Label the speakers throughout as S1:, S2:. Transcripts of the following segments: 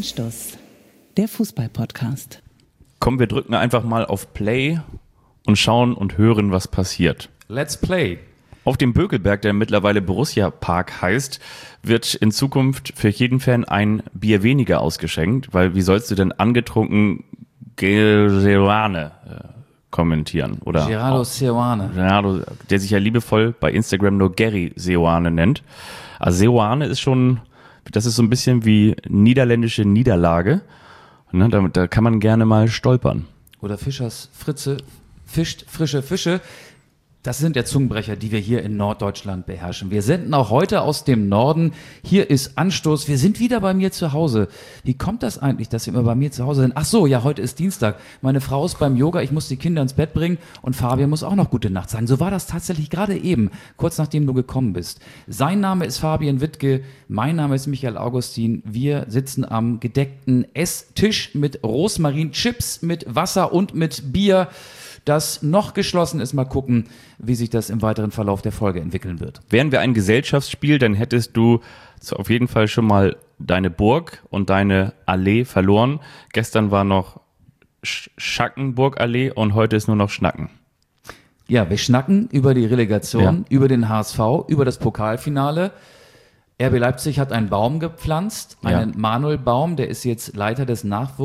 S1: Anstoß, der Fußball-Podcast.
S2: Komm, wir drücken einfach mal auf Play und schauen und hören, was passiert.
S3: Let's play.
S2: Auf dem Bökelberg, der mittlerweile Borussia Park heißt, wird in Zukunft für jeden Fan ein Bier weniger ausgeschenkt, weil wie sollst du denn angetrunken Seoane kommentieren? Oder
S3: Gerardo Seoane.
S2: Gerardo, der sich ja liebevoll bei Instagram nur Gary Seoane nennt. Also Seoane ist schon, das ist so ein bisschen wie niederländische Niederlage. Ne, da kann man gerne mal stolpern.
S3: Oder Fischers Fritze fischt frische Fische. Das sind ja Zungenbrecher, die wir hier in Norddeutschland beherrschen. Wir senden auch heute aus dem Norden. Hier ist Anstoß. Wir sind wieder bei mir zu Hause. Wie kommt das eigentlich, dass wir immer bei mir zu Hause sind? Ach so, ja, heute ist Dienstag. Meine Frau ist beim Yoga. Ich muss die Kinder ins Bett bringen und Fabian muss auch noch gute Nacht sagen. So war das tatsächlich gerade eben, kurz nachdem du gekommen bist. Sein Name ist Fabian Wittke. Mein Name ist Michael Augustin. Wir sitzen am gedeckten Esstisch mit Rosmarin-Chips, mit Wasser und mit Bier, das noch geschlossen ist. Mal gucken, wie sich das im weiteren Verlauf der Folge entwickeln wird.
S2: Wären wir ein Gesellschaftsspiel, dann hättest du auf jeden Fall schon mal deine Burg und deine Allee verloren. Gestern war noch Schackenburg-Allee und heute ist nur noch Schnacken.
S3: Ja, wir schnacken über die Relegation, über den HSV, über das Pokalfinale. RB Leipzig hat einen Baum gepflanzt, einen Manuel-Baum, der ist jetzt Leiter des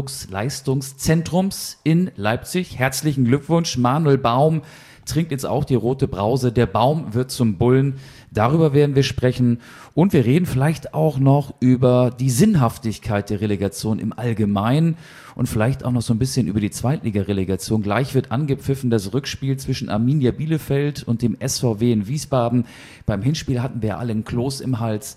S3: Nachwuchsleistungszentrums in Leipzig. Herzlichen Glückwunsch, Manuel Baum trinkt jetzt auch die rote Brause. Der Baum wird zum Bullen. Darüber werden wir sprechen und wir reden vielleicht auch noch über die Sinnhaftigkeit der Relegation im Allgemeinen und vielleicht auch noch so ein bisschen über die Zweitliga-Relegation. Gleich wird angepfiffen das Rückspiel zwischen Arminia Bielefeld und dem SVW in Wiesbaden. Beim Hinspiel hatten wir alle einen Kloß im Hals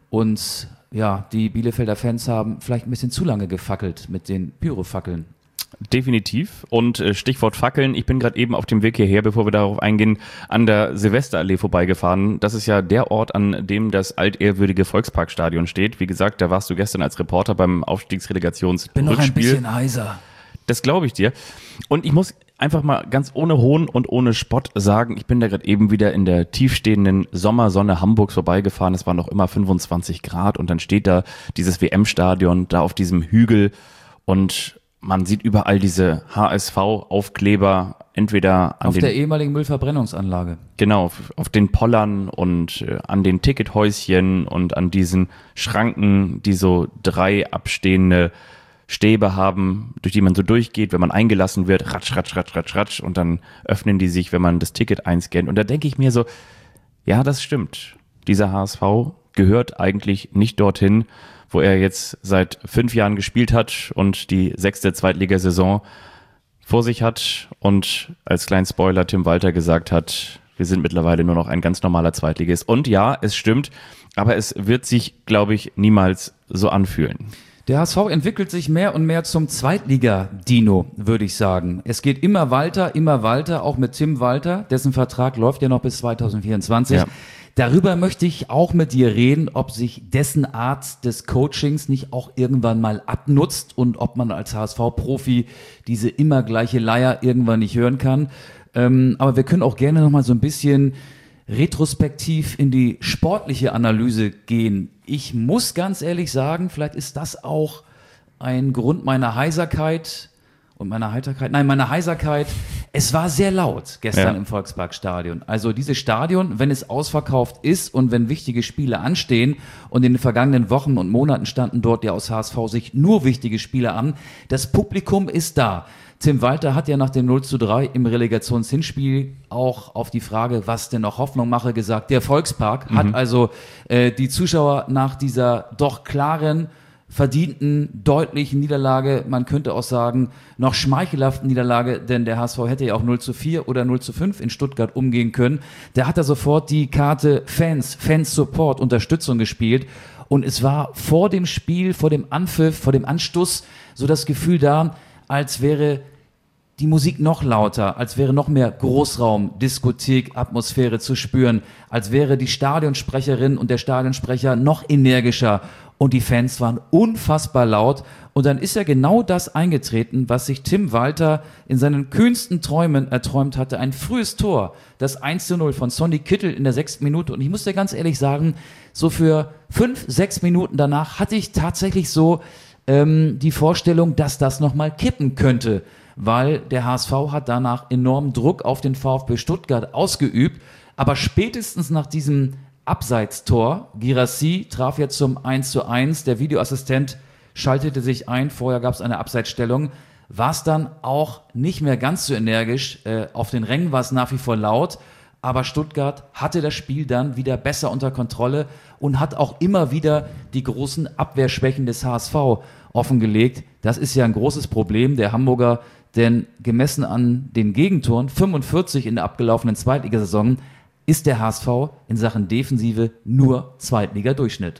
S3: und ja, die Bielefelder Fans haben vielleicht ein bisschen zu lange gefackelt mit den Pyrofackeln.
S2: Definitiv. Und Stichwort Fackeln, ich bin gerade eben auf dem Weg hierher, bevor wir darauf eingehen, an der Silvesterallee vorbeigefahren. Das ist ja der Ort, an dem das altehrwürdige Volksparkstadion steht. Wie gesagt, da warst du gestern als Reporter beim Aufstiegsrelegationsrückspiel.
S3: Bin noch ein bisschen heiser.
S2: Das glaube ich dir. Und ich muss einfach mal ganz ohne Hohn und ohne Spott sagen, ich bin da gerade eben wieder in der tiefstehenden Sommersonne Hamburgs vorbeigefahren. Es waren noch immer 25 Grad und dann steht da dieses WM-Stadion da auf diesem Hügel und man sieht überall diese HSV-Aufkleber, entweder an
S3: auf der ehemaligen Müllverbrennungsanlage.
S2: Genau, auf den Pollern und an den Tickethäuschen und an diesen Schranken, die so 3 abstehende Stäbe haben, durch die man so durchgeht, wenn man eingelassen wird, ratsch, ratsch, ratsch, ratsch, ratsch, und dann öffnen die sich, wenn man das Ticket einscannt. Und da denke ich mir so, ja, das stimmt. Dieser HSV gehört eigentlich nicht dorthin, wo er jetzt seit 5 Jahren gespielt hat und die 6. Zweitligasaison vor sich hat und als kleinen Spoiler Tim Walter gesagt hat, wir sind mittlerweile nur noch ein ganz normaler Zweitligist. Und ja, es stimmt, aber es wird sich, glaube ich, niemals so anfühlen.
S3: Der HSV entwickelt sich mehr und mehr zum Zweitliga-Dino, würde ich sagen. Es geht immer weiter, auch mit Tim Walter, dessen Vertrag läuft ja noch bis 2024. Ja. Darüber möchte ich auch mit dir reden, ob sich dessen Art des Coachings nicht auch irgendwann mal abnutzt und ob man als HSV-Profi diese immer gleiche Leier irgendwann nicht hören kann. Aber wir können auch gerne noch mal so ein bisschen retrospektiv in die sportliche Analyse gehen. Ich muss ganz ehrlich sagen, vielleicht ist das auch ein Grund meiner Heiserkeit und meiner Heiterkeit. Nein, meiner Heiserkeit. Es war sehr laut gestern im Volksparkstadion. Also dieses Stadion, wenn es ausverkauft ist und wenn wichtige Spiele anstehen, und in den vergangenen Wochen und Monaten standen dort ja aus HSV-Sicht nur wichtige Spiele an, das Publikum ist da. Tim Walter hat ja nach dem 0:3 im Relegationshinspiel auch auf die Frage, was denn noch Hoffnung mache, gesagt, der Volkspark hat also die Zuschauer nach dieser doch klaren, verdienten, deutlichen Niederlage, man könnte auch sagen, noch schmeichelhaften Niederlage, denn der HSV hätte ja auch 0:4 oder 0:5 in Stuttgart umgehen können. Der hat da sofort die Karte Fans-Support, Unterstützung gespielt. Und es war vor dem Spiel, vor dem Anpfiff, vor dem Anstoß so das Gefühl da, als wäre die Musik noch lauter, als wäre noch mehr Großraum-Diskothek-Atmosphäre zu spüren, als wäre die Stadionsprecherin und der Stadionsprecher noch energischer und die Fans waren unfassbar laut. Und dann ist ja genau das eingetreten, was sich Tim Walter in seinen kühnsten Träumen erträumt hatte. Ein frühes Tor, das 1:0 von Sonny Kittel in der 6. Minute. Und ich muss dir ganz ehrlich sagen, so für 5, 6 Minuten danach hatte ich tatsächlich so die Vorstellung, dass das nochmal kippen könnte, weil der HSV hat danach enormen Druck auf den VfB Stuttgart ausgeübt, aber spätestens nach diesem Abseitstor, Guirassy traf jetzt zum 1:1, der Videoassistent schaltete sich ein, vorher gab es eine Abseitsstellung, war es dann auch nicht mehr ganz so energisch, auf den Rängen war es nach wie vor laut, aber Stuttgart hatte das Spiel dann wieder besser unter Kontrolle und hat auch immer wieder die großen Abwehrschwächen des HSV offengelegt. Das ist ja ein großes Problem der Hamburger, denn gemessen an den Gegentoren, 45 in der abgelaufenen Zweitligasaison, ist der HSV in Sachen Defensive nur Zweitliga-Durchschnitt.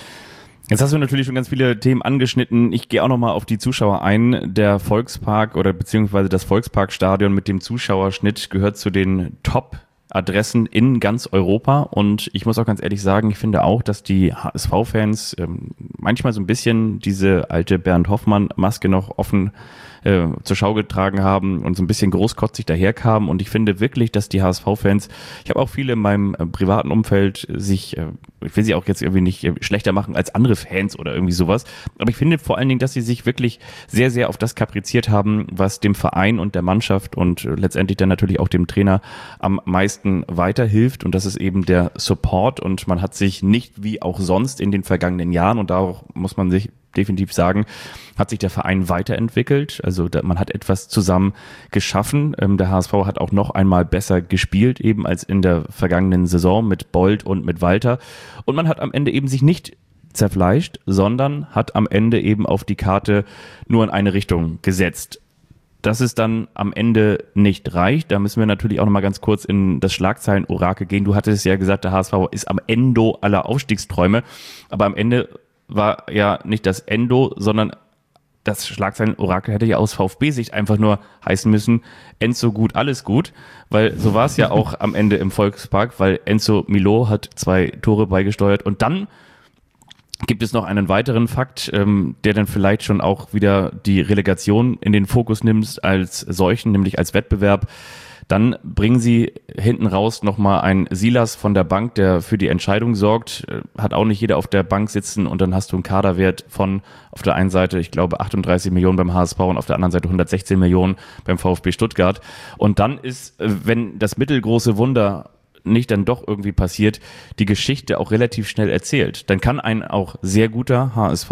S2: Jetzt hast du natürlich schon ganz viele Themen angeschnitten. Ich gehe auch nochmal auf die Zuschauer ein. Der Volkspark oder beziehungsweise das Volksparkstadion mit dem Zuschauerschnitt gehört zu den Top-Adressen in ganz Europa. Und ich muss auch ganz ehrlich sagen, ich finde auch, dass die HSV-Fans manchmal so ein bisschen diese alte Bernd Hoffmann-Maske noch offen zur Schau getragen haben und so ein bisschen großkotzig daherkamen. Und ich finde wirklich, dass die HSV-Fans, ich habe auch viele in meinem privaten Umfeld ich will sie auch jetzt irgendwie nicht schlechter machen als andere Fans oder irgendwie sowas, aber ich finde vor allen Dingen, dass sie sich wirklich sehr, sehr auf das kapriziert haben, was dem Verein und der Mannschaft und letztendlich dann natürlich auch dem Trainer am meisten weiterhilft, und das ist eben der Support, und man hat sich nicht wie auch sonst in den vergangenen Jahren, und da muss man sich definitiv sagen, hat sich der Verein weiterentwickelt. Also man hat etwas zusammen geschaffen. Der HSV hat auch noch einmal besser gespielt, eben als in der vergangenen Saison mit Bold und mit Walter. Und man hat am Ende eben sich nicht zerfleischt, sondern hat am Ende eben auf die Karte nur in eine Richtung gesetzt. Dass es dann am Ende nicht reicht, da müssen wir natürlich auch noch mal ganz kurz in das Schlagzeilen-Orakel gehen. Du hattest ja gesagt, der HSV ist am Endo aller Aufstiegsträume, aber am Ende war ja nicht das Endo, sondern das Schlagzeilen-Orakel hätte ja aus VfB-Sicht einfach nur heißen müssen, Enzo gut, alles gut, weil so war es ja auch am Ende im Volkspark, weil Enzo Milot hat 2 Tore beigesteuert, und dann gibt es noch einen weiteren Fakt, der dann vielleicht schon auch wieder die Relegation in den Fokus nimmt als solchen, nämlich als Wettbewerb. Dann bringen sie hinten raus nochmal einen Silas von der Bank, der für die Entscheidung sorgt. Hat auch nicht jeder auf der Bank sitzen, und dann hast du einen Kaderwert von auf der einen Seite, ich glaube, 38 Millionen beim HSV und auf der anderen Seite 116 Millionen beim VfB Stuttgart. Und dann ist, wenn das mittelgroße Wunder nicht dann doch irgendwie passiert, die Geschichte auch relativ schnell erzählt. Dann kann ein auch sehr guter HSV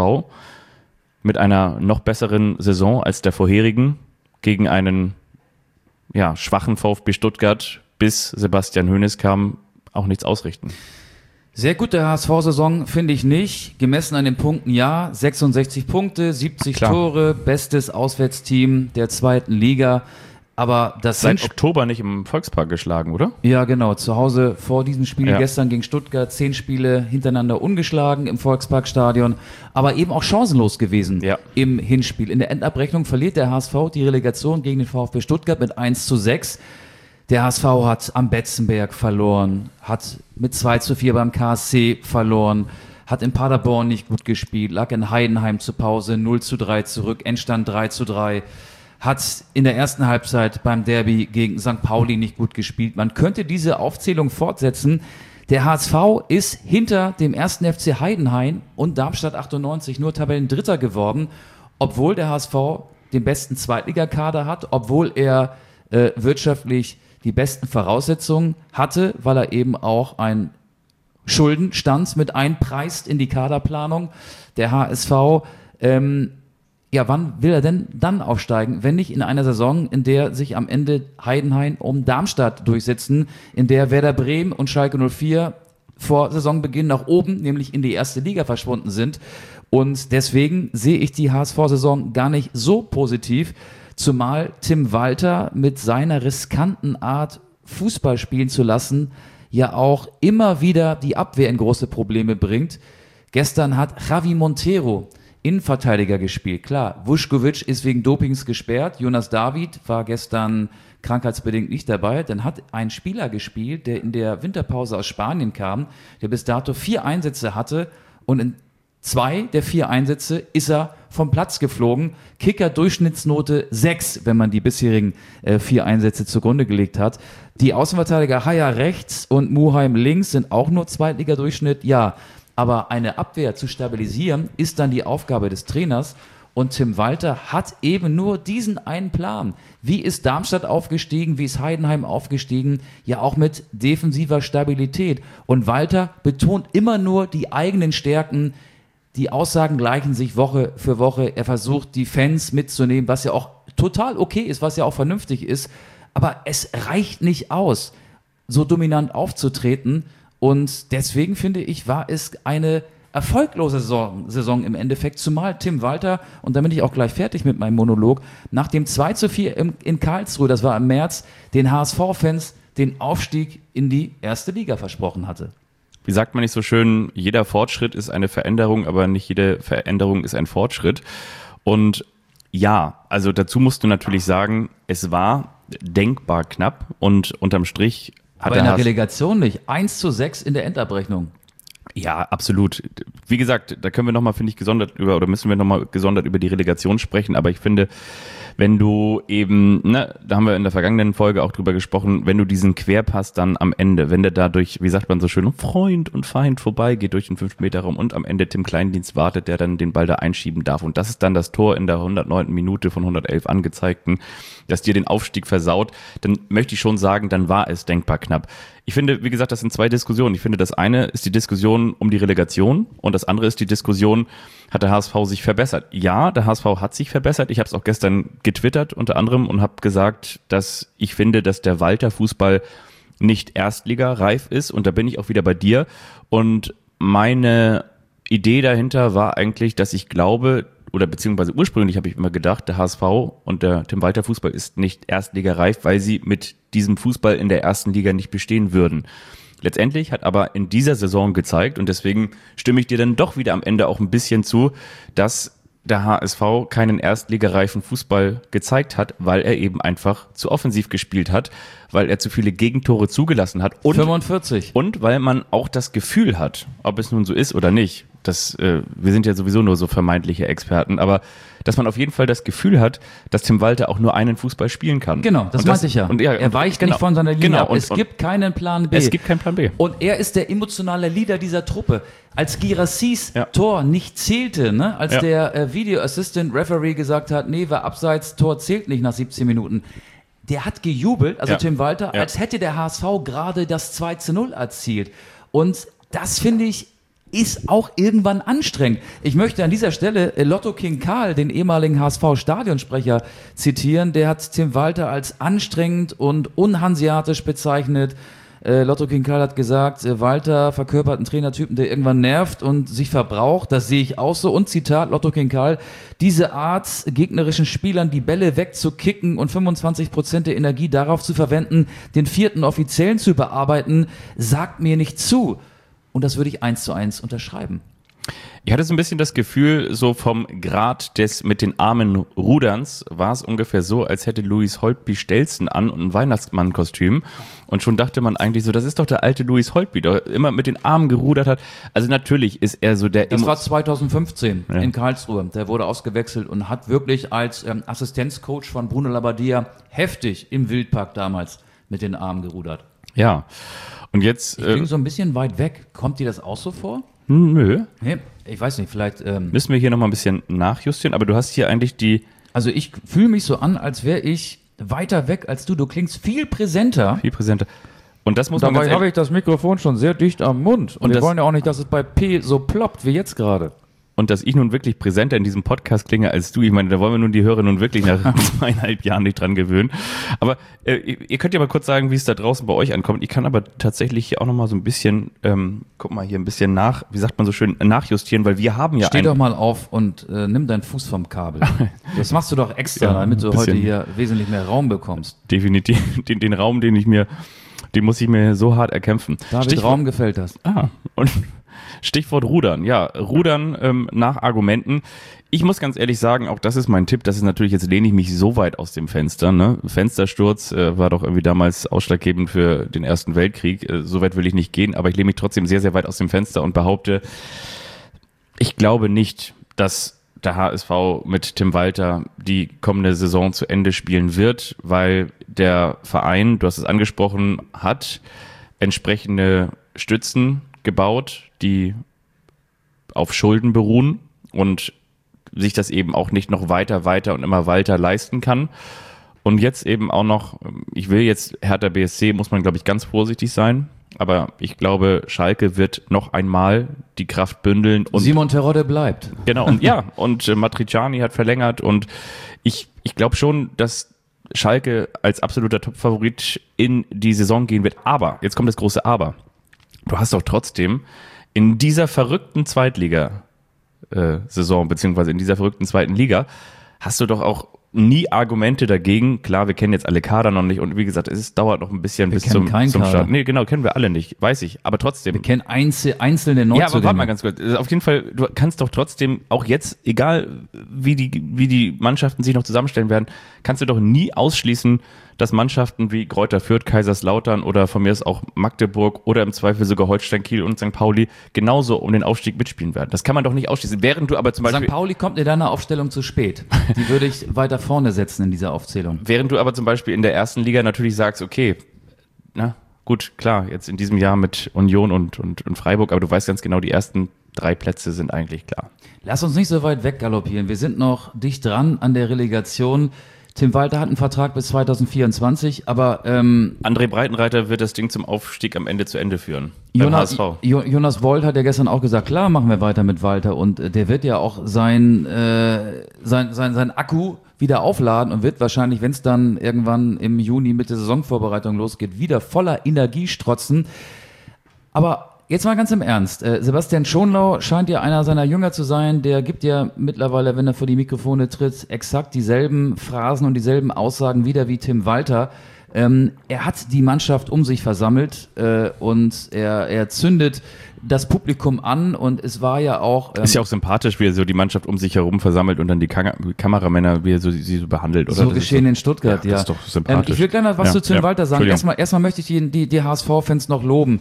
S2: mit einer noch besseren Saison als der vorherigen gegen einen schwachen VfB Stuttgart, bis Sebastian Hoeneß kam, auch nichts ausrichten.
S3: Sehr gute HSV-Saison finde ich nicht. Gemessen an den Punkten, ja, 66 Punkte, 70
S2: Klar.
S3: Tore, bestes Auswärtsteam der 2. Liga. Aber das
S2: Seit Oktober nicht im Volkspark geschlagen, oder?
S3: Ja, genau. Zu Hause vor diesem Spiel gestern gegen Stuttgart 10 Spiele hintereinander ungeschlagen im Volksparkstadion, aber eben auch chancenlos gewesen im Hinspiel. In der Endabrechnung verliert der HSV die Relegation gegen den VfB Stuttgart mit 1:6. Der HSV hat am Betzenberg verloren, hat mit 2:4 beim KSC verloren, hat in Paderborn nicht gut gespielt, lag in Heidenheim zur Pause 0:3 zurück, Endstand 3:3. Hat in der ersten Halbzeit beim Derby gegen St. Pauli nicht gut gespielt. Man könnte diese Aufzählung fortsetzen. Der HSV ist hinter dem 1. FC Heidenheim und Darmstadt 98 nur Tabellendritter geworden, obwohl der HSV den besten Zweitligakader hat, obwohl er wirtschaftlich die besten Voraussetzungen hatte, weil er eben auch einen Schuldenstand mit einpreist in die Kaderplanung. Der HSV wann will er denn dann aufsteigen, wenn nicht in einer Saison, in der sich am Ende Heidenheim um Darmstadt durchsetzen, in der Werder Bremen und Schalke 04 vor Saisonbeginn nach oben, nämlich in die 1. Liga verschwunden sind. Und deswegen sehe ich die HSV-Saison gar nicht so positiv, zumal Tim Walter mit seiner riskanten Art, Fußball spielen zu lassen, ja auch immer wieder die Abwehr in große Probleme bringt. Gestern hat Javi Montero Innenverteidiger gespielt. Klar, Vušković ist wegen Dopings gesperrt. Jonas David war gestern krankheitsbedingt nicht dabei. Dann hat ein Spieler gespielt, der in der Winterpause aus Spanien kam, der bis dato 4 Einsätze hatte, und in 2 der 4 Einsätze ist er vom Platz geflogen. Kicker-Durchschnittsnote 6, wenn man die bisherigen 4 Einsätze zugrunde gelegt hat. Die Außenverteidiger Haya rechts und Muheim links sind auch nur Zweitliga-Durchschnitt. Ja, Aber eine Abwehr zu stabilisieren, ist dann die Aufgabe des Trainers. Und Tim Walter hat eben nur diesen einen Plan. Wie ist Darmstadt aufgestiegen? Wie ist Heidenheim aufgestiegen? Ja, auch mit defensiver Stabilität. Und Walter betont immer nur die eigenen Stärken. Die Aussagen gleichen sich Woche für Woche. Er versucht, die Fans mitzunehmen, was ja auch total okay ist, was ja auch vernünftig ist. Aber es reicht nicht aus, so dominant aufzutreten. Und deswegen, finde ich, war es eine erfolglose Saison im Endeffekt, zumal Tim Walter, und dann bin ich auch gleich fertig mit meinem Monolog, nach dem 2:4 in Karlsruhe, das war im März, den HSV-Fans den Aufstieg in die erste Liga versprochen hatte.
S2: Wie sagt man nicht so schön, jeder Fortschritt ist eine Veränderung, aber nicht jede Veränderung ist ein Fortschritt. Und ja, also dazu musst du natürlich sagen, es war denkbar knapp und unterm Strich hat
S3: aber in der Relegation nicht. 1:6 in der Endabrechnung.
S2: Ja, absolut. Wie gesagt, da können wir nochmal, finde ich, müssen wir nochmal gesondert über die Relegation sprechen, aber ich finde, wenn du eben, da haben wir in der vergangenen Folge auch drüber gesprochen, wenn du diesen Querpass dann am Ende, wenn der dadurch, wie sagt man so schön, Freund und Feind vorbeigeht durch den 5-Meter-Raum und am Ende Tim Kleindienst wartet, der dann den Ball da einschieben darf und das ist dann das Tor in der 109. Minute von 111 angezeigten, das dir den Aufstieg versaut, dann möchte ich schon sagen, dann war es denkbar knapp. Ich finde, wie gesagt, das sind zwei Diskussionen. Ich finde, das eine ist die Diskussion um die Relegation und das andere ist die Diskussion, hat der HSV sich verbessert? Ja, der HSV hat sich verbessert. Ich habe es auch gestern getwittert unter anderem und habe gesagt, dass ich finde, dass der Walter-Fußball nicht erstligareif ist und da bin ich auch wieder bei dir. Und meine Idee dahinter war eigentlich, dass ich glaube, oder beziehungsweise ursprünglich habe ich immer gedacht, der HSV und der Tim Walter Fußball ist nicht erstligareif, weil sie mit diesem Fußball in der ersten Liga nicht bestehen würden. Letztendlich hat aber in dieser Saison gezeigt, und deswegen stimme ich dir dann doch wieder am Ende auch ein bisschen zu, dass der HSV keinen erstligareifen Fußball gezeigt hat, weil er eben einfach zu offensiv gespielt hat, weil er zu viele Gegentore zugelassen hat. Und
S3: 45.
S2: Und weil man auch das Gefühl hat, ob es nun so ist oder nicht, wir sind ja sowieso nur so vermeintliche Experten, aber dass man auf jeden Fall das Gefühl hat, dass Tim Walter auch nur einen Fußball spielen kann.
S3: Genau, das meinte ich ja. Er weicht nicht von seiner Linie ab. Es gibt keinen Plan B.
S2: Es gibt keinen Plan B.
S3: Und er ist der emotionale Leader dieser Truppe. Als Girassis Tor nicht zählte, als der Video Assistant Referee gesagt hat, nee, war abseits, Tor zählt nicht nach 17 Minuten. Der hat gejubelt, Tim Walter, als hätte der HSV gerade das 2:0 erzielt. Und das, finde ich, ist auch irgendwann anstrengend. Ich möchte an dieser Stelle Lotto King Karl, den ehemaligen HSV-Stadionsprecher, zitieren. Der hat Tim Walter als anstrengend und unhanseatisch bezeichnet. Lotto King Karl hat gesagt, Walter verkörpert einen Trainertypen, der irgendwann nervt und sich verbraucht. Das sehe ich auch so. Und Zitat Lotto King Karl: Diese Art, gegnerischen Spielern die Bälle wegzukicken und 25% der Energie darauf zu verwenden, den vierten Offiziellen zu bearbeiten, sagt mir nicht zu. Und das würde ich 1:1 unterschreiben.
S2: Ich hatte so ein bisschen das Gefühl, so vom Grad des mit den Armen Ruderns war es ungefähr so, als hätte Louis Holtby Stelzen an und ein Weihnachtsmannkostüm. Und schon dachte man eigentlich so, das ist doch der alte Louis Holtby, der immer mit den Armen gerudert hat. Also natürlich ist er so der...
S3: Das war 2015 in Karlsruhe. Der wurde ausgewechselt und hat wirklich als Assistenzcoach von Bruno Labbadia heftig im Wildpark damals mit den Armen gerudert.
S2: Ja. Und jetzt...
S3: Ich bin so ein bisschen weit weg. Kommt dir das auch so vor?
S2: Nö.
S3: Nee, ich weiß nicht, vielleicht...
S2: Müssen wir hier nochmal ein bisschen nachjustieren, aber du hast hier eigentlich die...
S3: Also ich fühle mich so an, als wäre ich weiter weg als du. Du klingst viel präsenter.
S2: Viel präsenter. Und das muss
S3: Dabei
S2: man
S3: habe ich das Mikrofon schon sehr dicht am Mund. Und wir wollen ja auch nicht, dass es bei P so ploppt wie jetzt gerade.
S2: Und dass ich nun wirklich präsenter in diesem Podcast klinge als du, ich meine, da wollen wir nun die Hörer nun wirklich nach 2,5 Jahren nicht dran gewöhnen. Aber ihr könnt ja mal kurz sagen, wie es da draußen bei euch ankommt. Ich kann aber tatsächlich hier auch nochmal so ein bisschen, guck mal hier ein bisschen wie sagt man so schön, nachjustieren, weil wir haben ja
S3: Steh doch mal auf und nimm deinen Fuß vom Kabel. Das machst du doch extra, damit du heute hier wesentlich mehr Raum bekommst.
S2: Definitiv. Den Raum, den muss ich mir so hart erkämpfen.
S3: David, Raum gefällt das.
S2: Und Stichwort Rudern. Ja, Rudern nach Argumenten. Ich muss ganz ehrlich sagen, auch das ist mein Tipp. Das ist natürlich, jetzt lehne ich mich so weit aus dem Fenster. Ne? Fenstersturz war doch irgendwie damals ausschlaggebend für den Ersten Weltkrieg. So weit will ich nicht gehen, aber ich lehne mich trotzdem sehr, sehr weit aus dem Fenster und behaupte, ich glaube nicht, dass der HSV mit Tim Walter die kommende Saison zu Ende spielen wird, weil der Verein, du hast es angesprochen, hat entsprechende Stützen gebaut, die auf Schulden beruhen und sich das eben auch nicht noch weiter und immer weiter leisten kann. Und jetzt eben auch noch, ich will jetzt Hertha BSC, muss man glaube ich ganz vorsichtig sein, aber ich glaube, Schalke wird noch einmal die Kraft bündeln. Und
S3: Simon Terodde bleibt.
S2: Genau, und ja, und Matriciani hat verlängert und ich glaube schon, dass Schalke als absoluter Top-Favorit in die Saison gehen wird. Aber, jetzt kommt das große Aber. Du hast doch trotzdem in dieser verrückten Zweitliga-Saison, beziehungsweise in dieser verrückten zweiten Liga, hast du doch auch nie Argumente dagegen. Klar, wir kennen jetzt alle Kader noch nicht und wie gesagt, es dauert noch ein bisschen bis zum Start. Nee, genau, kennen wir alle nicht, weiß ich, aber trotzdem.
S3: Wir kennen einzelne Neuzugänge.
S2: Ja, aber warte mal ganz kurz. Auf jeden Fall, du kannst doch trotzdem, auch jetzt, egal wie die Mannschaften sich noch zusammenstellen werden, kannst du doch nie ausschließen, dass Mannschaften wie Greuther Fürth, Kaiserslautern oder von mir ist auch Magdeburg oder im Zweifel sogar Holstein Kiel und St. Pauli genauso um den Aufstieg mitspielen werden. Das kann man doch nicht ausschließen. Während du aber zum Beispiel
S3: St. Pauli kommt in deiner Aufstellung zu spät. Die würde ich weiter vorne setzen in dieser Aufzählung.
S2: Während du aber zum Beispiel in der ersten Liga natürlich sagst, okay, na gut, klar, jetzt in diesem Jahr mit Union und Freiburg, aber du weißt ganz genau, die ersten 3 Plätze sind eigentlich klar.
S3: Lass uns nicht so weit weggaloppieren. Wir sind noch dicht dran an der Relegation. Tim Walter hat einen Vertrag bis 2024, aber
S2: André Breitenreiter wird das Ding zum Aufstieg am Ende zu Ende führen.
S3: Jonas Wold hat ja gestern auch gesagt, klar machen wir weiter mit Walter und der wird ja auch sein Akku wieder aufladen und wird wahrscheinlich, wenn es dann irgendwann im Juni mit der Saisonvorbereitung losgeht, wieder voller Energie strotzen. Aber jetzt mal ganz im Ernst. Sebastian Schonlau scheint ja einer seiner Jünger zu sein. Der gibt ja mittlerweile, wenn er vor die Mikrofone tritt, exakt dieselben Phrasen und dieselben Aussagen wieder wie Tim Walter. Er hat die Mannschaft um sich versammelt und er zündet das Publikum an und es war ja auch...
S2: ist ja auch sympathisch, wie er so die Mannschaft um sich herum versammelt und dann die Kameramänner, wie er sie so behandelt. Oder?
S3: So geschehen in Stuttgart, ja.
S2: Das ist doch sympathisch.
S3: Ich will gleich noch was zu Tim Walter sagen. Erstmal möchte ich die HSV-Fans noch loben.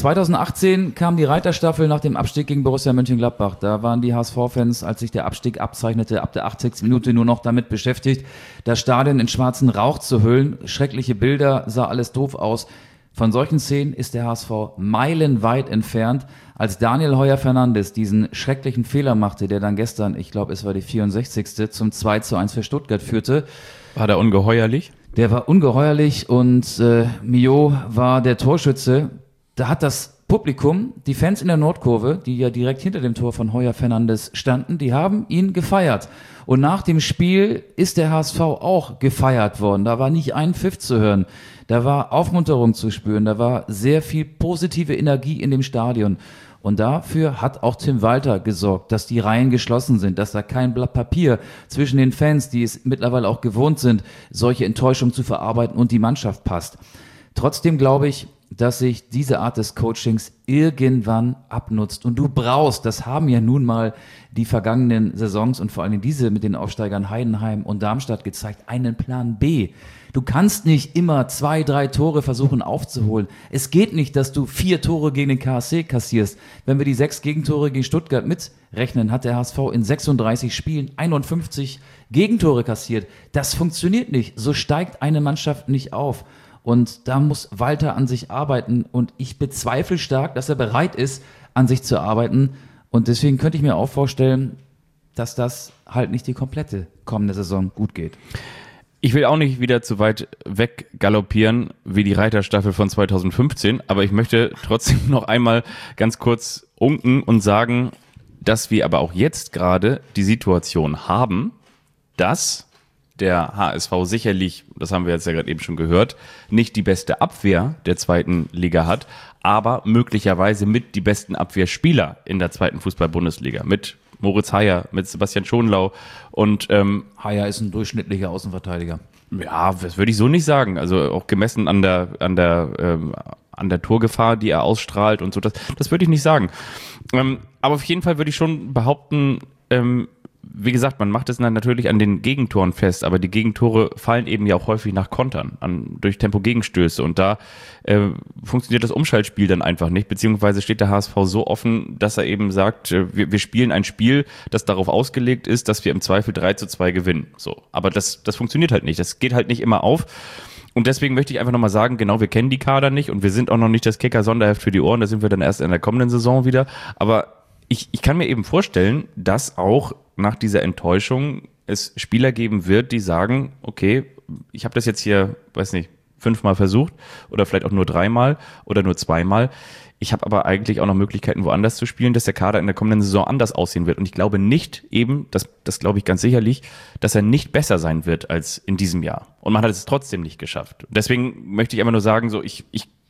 S3: 2018 kam die Reiterstaffel nach dem Abstieg gegen Borussia Mönchengladbach. Da waren die HSV-Fans, als sich der Abstieg abzeichnete, ab der 80. Minute nur noch damit beschäftigt, das Stadion in schwarzen Rauch zu hüllen. Schreckliche Bilder, sah alles doof aus. Von solchen Szenen ist der HSV meilenweit entfernt. Als Daniel Heuer-Fernandes diesen schrecklichen Fehler machte, der dann gestern, ich glaube es war die 64. zum 2:1 für Stuttgart führte.
S2: War der ungeheuerlich?
S3: Der war ungeheuerlich und Mio war der Torschütze. Da hat das Publikum, die Fans in der Nordkurve, die ja direkt hinter dem Tor von Heuer-Fernandes standen, die haben ihn gefeiert. Und nach dem Spiel ist der HSV auch gefeiert worden. Da war nicht ein Pfiff zu hören. Da war Aufmunterung zu spüren. Da war sehr viel positive Energie in dem Stadion. Und dafür hat auch Tim Walter gesorgt, dass die Reihen geschlossen sind, dass da kein Blatt Papier zwischen den Fans, die es mittlerweile auch gewohnt sind, solche Enttäuschungen zu verarbeiten und die Mannschaft passt. Trotzdem glaube ich, dass sich diese Art des Coachings irgendwann abnutzt. Und du brauchst, das haben ja nun mal die vergangenen Saisons und vor allem diese mit den Aufsteigern Heidenheim und Darmstadt gezeigt, einen Plan B. Du kannst nicht immer 2, 3 Tore versuchen aufzuholen. Es geht nicht, dass du 4 Tore gegen den KSC kassierst. Wenn wir die 6 Gegentore gegen Stuttgart mitrechnen, hat der HSV in 36 Spielen 51 Gegentore kassiert. Das funktioniert nicht. So steigt eine Mannschaft nicht auf. Und da muss Walter an sich arbeiten. Und ich bezweifle stark, dass er bereit ist, an sich zu arbeiten. Und deswegen könnte ich mir auch vorstellen, dass das halt nicht die komplette kommende Saison gut geht.
S2: Ich will auch nicht wieder zu weit weg galoppieren wie die Reiterstaffel von 2015, aber ich möchte trotzdem noch einmal ganz kurz unken und sagen, dass wir aber auch jetzt gerade die Situation haben, dass der HSV sicherlich, das haben wir jetzt ja gerade eben schon gehört, nicht die beste Abwehr der zweiten Liga hat, aber möglicherweise mit die besten Abwehrspieler in der zweiten Fußball-Bundesliga, mit Moritz Heyer, mit Sebastian Schonlau und
S3: Heyer ist ein durchschnittlicher Außenverteidiger.
S2: Ja, das würde ich so nicht sagen. Also auch gemessen an der Torgefahr, die er ausstrahlt und so, das würde ich nicht sagen. Aber auf jeden Fall würde ich schon behaupten, wie gesagt, man macht es dann natürlich an den Gegentoren fest, aber die Gegentore fallen eben ja auch häufig nach Kontern, durch Tempo-Gegenstöße und da funktioniert das Umschaltspiel dann einfach nicht, beziehungsweise steht der HSV so offen, dass er eben sagt, wir spielen ein Spiel, das darauf ausgelegt ist, dass wir im Zweifel 3:2 gewinnen. So, aber das funktioniert halt nicht, das geht halt nicht immer auf. Und deswegen möchte ich einfach nochmal sagen, genau, wir kennen die Kader nicht und wir sind auch noch nicht das Kicker-Sonderheft für die Ohren, da sind wir dann erst in der kommenden Saison wieder, aber ich kann mir eben vorstellen, dass auch nach dieser Enttäuschung es Spieler geben wird, die sagen, okay, ich habe das jetzt hier, weiß nicht, 5-mal versucht oder vielleicht auch nur 3-mal oder nur 2-mal. Ich habe aber eigentlich auch noch Möglichkeiten, woanders zu spielen, dass der Kader in der kommenden Saison anders aussehen wird. Und ich glaube nicht eben, das glaube ich ganz sicherlich, dass er nicht besser sein wird als in diesem Jahr. Und man hat es trotzdem nicht geschafft. Deswegen möchte ich einfach nur sagen, so ich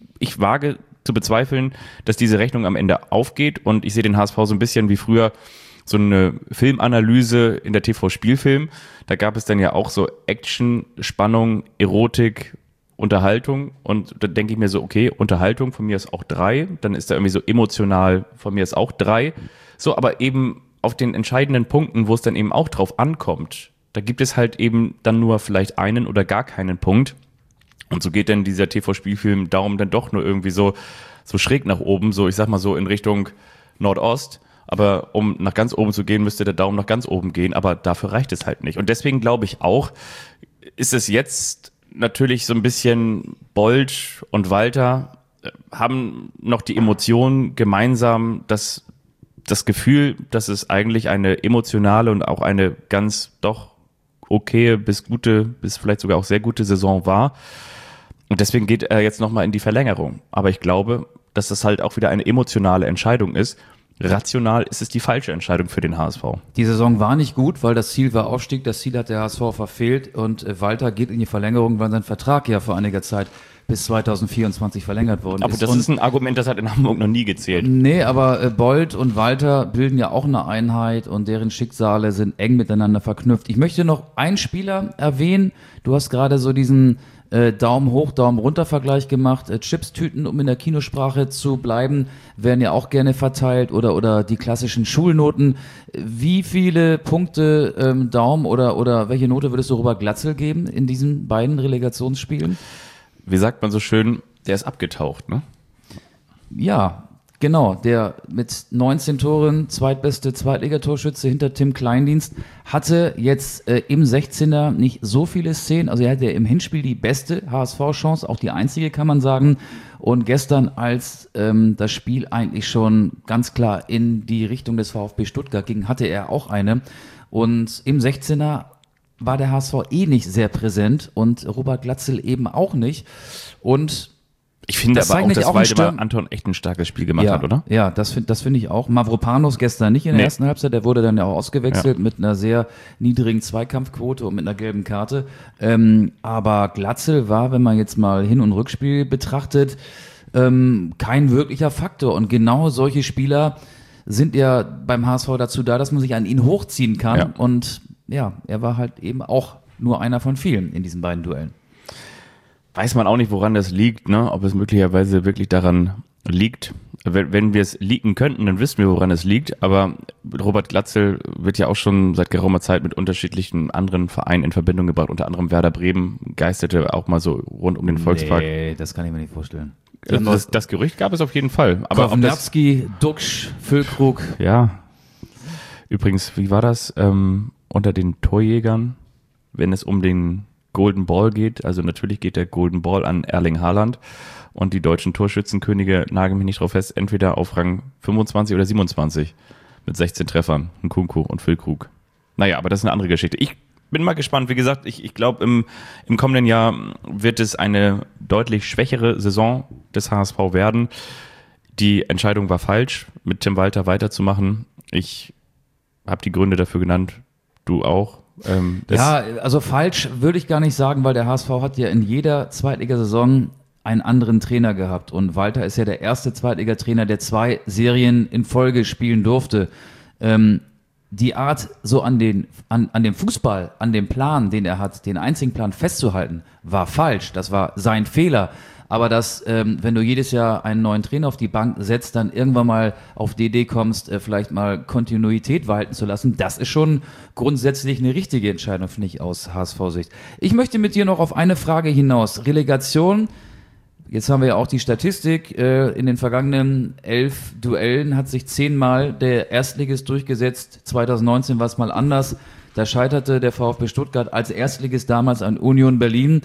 S2: wage zu bezweifeln, dass diese Rechnung am Ende aufgeht. Und ich sehe den HSV so ein bisschen wie früher so eine Filmanalyse in der TV-Spielfilm. Da gab es dann ja auch so Action, Spannung, Erotik, Unterhaltung. Und da denke ich mir so, okay, Unterhaltung, von mir ist auch 3. Dann ist da irgendwie so emotional, von mir ist auch 3. So, aber eben auf den entscheidenden Punkten, wo es dann eben auch drauf ankommt, da gibt es halt eben dann nur vielleicht einen oder gar keinen Punkt. Und so geht dann dieser TV-Spielfilm Daumen dann doch nur irgendwie so schräg nach oben, so ich sag mal so in Richtung Nordost. Aber um nach ganz oben zu gehen, müsste der Daumen nach ganz oben gehen. Aber dafür reicht es halt nicht. Und deswegen glaube ich auch, ist es jetzt natürlich so ein bisschen Bold und Walter haben noch die Emotionen gemeinsam, das Gefühl, dass es eigentlich eine emotionale und auch eine ganz doch okaye bis gute, bis vielleicht sogar auch sehr gute Saison war. Und deswegen geht er jetzt nochmal in die Verlängerung. Aber ich glaube, dass das halt auch wieder eine emotionale Entscheidung ist. Rational ist es die falsche Entscheidung für den HSV.
S3: Die Saison war nicht gut, weil das Ziel war Aufstieg. Das Ziel hat der HSV verfehlt und Walter geht in die Verlängerung, weil sein Vertrag ja vor einiger Zeit bis 2024 verlängert worden ist.
S2: Aber das ist ein Argument, das hat in Hamburg noch nie gezählt.
S3: Nee, aber Bold und Walter bilden ja auch eine Einheit und deren Schicksale sind eng miteinander verknüpft. Ich möchte noch einen Spieler erwähnen. Du hast gerade so diesen Daumen hoch, Daumen runter Vergleich gemacht. Chipstüten, um in der Kinosprache zu bleiben, werden ja auch gerne verteilt oder die klassischen Schulnoten. Wie viele Punkte Daumen oder welche Note würdest du Robert Glatzel geben in diesen beiden Relegationsspielen?
S2: Wie sagt man so schön, der ist abgetaucht, ne?
S3: Ja, genau. Der mit 19 Toren zweitbeste Zweitligatorschütze hinter Tim Kleindienst hatte jetzt im 16er nicht so viele Szenen. Also er hatte im Hinspiel die beste HSV-Chance, auch die einzige, kann man sagen. Und gestern, als das Spiel eigentlich schon ganz klar in die Richtung des VfB Stuttgart ging, hatte er auch eine. Und im 16er war der HSV nicht sehr präsent und Robert Glatzel eben auch nicht. Und
S2: ich finde aber auch, dass Waldemar Anton echt ein starkes Spiel gemacht hat, oder?
S3: Ja, das finde ich auch. Mavropanos gestern nicht in der ersten Halbzeit, der wurde dann ja auch ausgewechselt mit einer sehr niedrigen Zweikampfquote und mit einer gelben Karte. Aber Glatzel war, wenn man jetzt mal Hin- und Rückspiel betrachtet, kein wirklicher Faktor. Und genau solche Spieler sind ja beim HSV dazu da, dass man sich an ihn hochziehen kann. Ja. Und ja, er war halt eben auch nur einer von vielen in diesen beiden Duellen.
S2: Weiß man auch nicht, woran das liegt, ne? Ob es möglicherweise wirklich daran liegt. Wenn wir es leaken könnten, dann wüssten wir, woran es liegt. Aber Robert Glatzel wird ja auch schon seit geraumer Zeit mit unterschiedlichen anderen Vereinen in Verbindung gebracht. Unter anderem Werder Bremen geisterte auch mal so rund um den Volkspark.
S3: Nee, das kann ich mir nicht vorstellen.
S2: Das Gerücht gab es auf jeden Fall. Aber
S3: Kovnatski, Duxch, Füllkrug.
S2: Ja. Übrigens, wie war das unter den Torjägern, wenn es um den Golden Ball geht? Also natürlich geht der Golden Ball an Erling Haaland und die deutschen Torschützenkönige, nageln mich nicht drauf fest, entweder auf Rang 25 oder 27 mit 16 Treffern, Nkunku und Füllkrug. Naja, aber das ist eine andere Geschichte. Ich bin mal gespannt. Wie gesagt, ich glaube, im kommenden Jahr wird es eine deutlich schwächere Saison des HSV werden. Die Entscheidung war falsch, mit Tim Walter weiterzumachen. Ich habe die Gründe dafür genannt, du auch.
S3: Ja, also falsch würde ich gar nicht sagen, weil der HSV hat ja in jeder Zweitligasaison einen anderen Trainer gehabt. Und Walter ist ja der erste Zweitligatrainer, der 2 Serien in Folge spielen durfte. Die Art, so an dem Fußball, an dem Plan, den er hat, den einzigen Plan festzuhalten, war falsch. Das war sein Fehler. Aber dass, wenn du jedes Jahr einen neuen Trainer auf die Bank setzt, dann irgendwann mal auf die Idee kommst, vielleicht mal Kontinuität walten zu lassen, das ist schon grundsätzlich eine richtige Entscheidung, finde ich, aus HSV-Sicht. Ich möchte mit dir noch auf eine Frage hinaus. Relegation, jetzt haben wir ja auch die Statistik, in den vergangenen 11 Duellen hat sich 10-mal der Erstligist durchgesetzt, 2019 war es mal anders, da scheiterte der VfB Stuttgart als Erstligist damals an Union Berlin.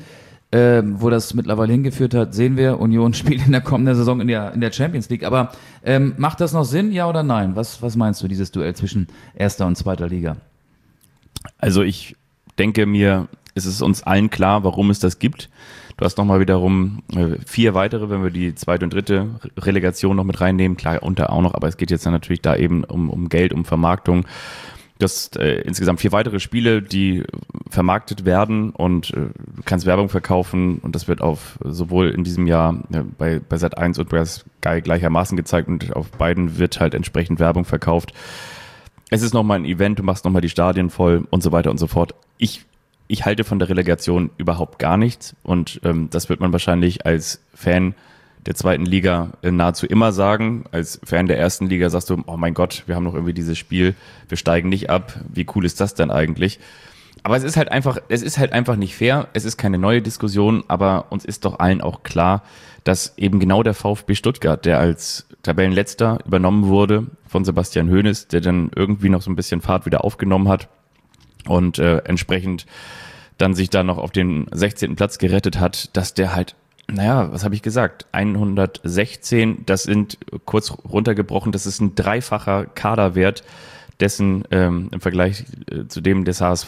S3: wo das mittlerweile hingeführt hat, sehen wir. Union spielt in der kommenden Saison in der Champions League. Aber macht das noch Sinn, ja oder nein? Was meinst du, dieses Duell zwischen erster und zweiter Liga?
S2: Also ich denke mir, es ist uns allen klar, warum es das gibt. Du hast nochmal wiederum 4 weitere, wenn wir die zweite und dritte Relegation noch mit reinnehmen. Klar, unter auch noch, aber es geht jetzt dann natürlich da eben um Geld, um Vermarktung. Du hast insgesamt 4 weitere Spiele, die vermarktet werden und du kannst Werbung verkaufen und das wird auf sowohl in diesem Jahr bei Sat1 und bei Sky gleichermaßen gezeigt und auf beiden wird halt entsprechend Werbung verkauft. Es ist nochmal ein Event, du machst nochmal die Stadien voll und so weiter und so fort. Ich halte von der Relegation überhaupt gar nichts und das wird man wahrscheinlich als Fan der zweiten Liga nahezu immer sagen. Als Fan der ersten Liga sagst du, oh mein Gott, wir haben noch irgendwie dieses Spiel, wir steigen nicht ab. Wie cool ist das denn eigentlich? Aber es ist halt einfach nicht fair. Es ist keine neue Diskussion, aber uns ist doch allen auch klar, dass eben genau der VfB Stuttgart, der als Tabellenletzter übernommen wurde von Sebastian Hoeneß, der dann irgendwie noch so ein bisschen Fahrt wieder aufgenommen hat und entsprechend dann sich da noch auf den 16. Platz gerettet hat, dass der halt, was habe ich gesagt? 116, das sind kurz runtergebrochen, das ist ein 3-facher Kaderwert dessen im Vergleich zu dem des HSV.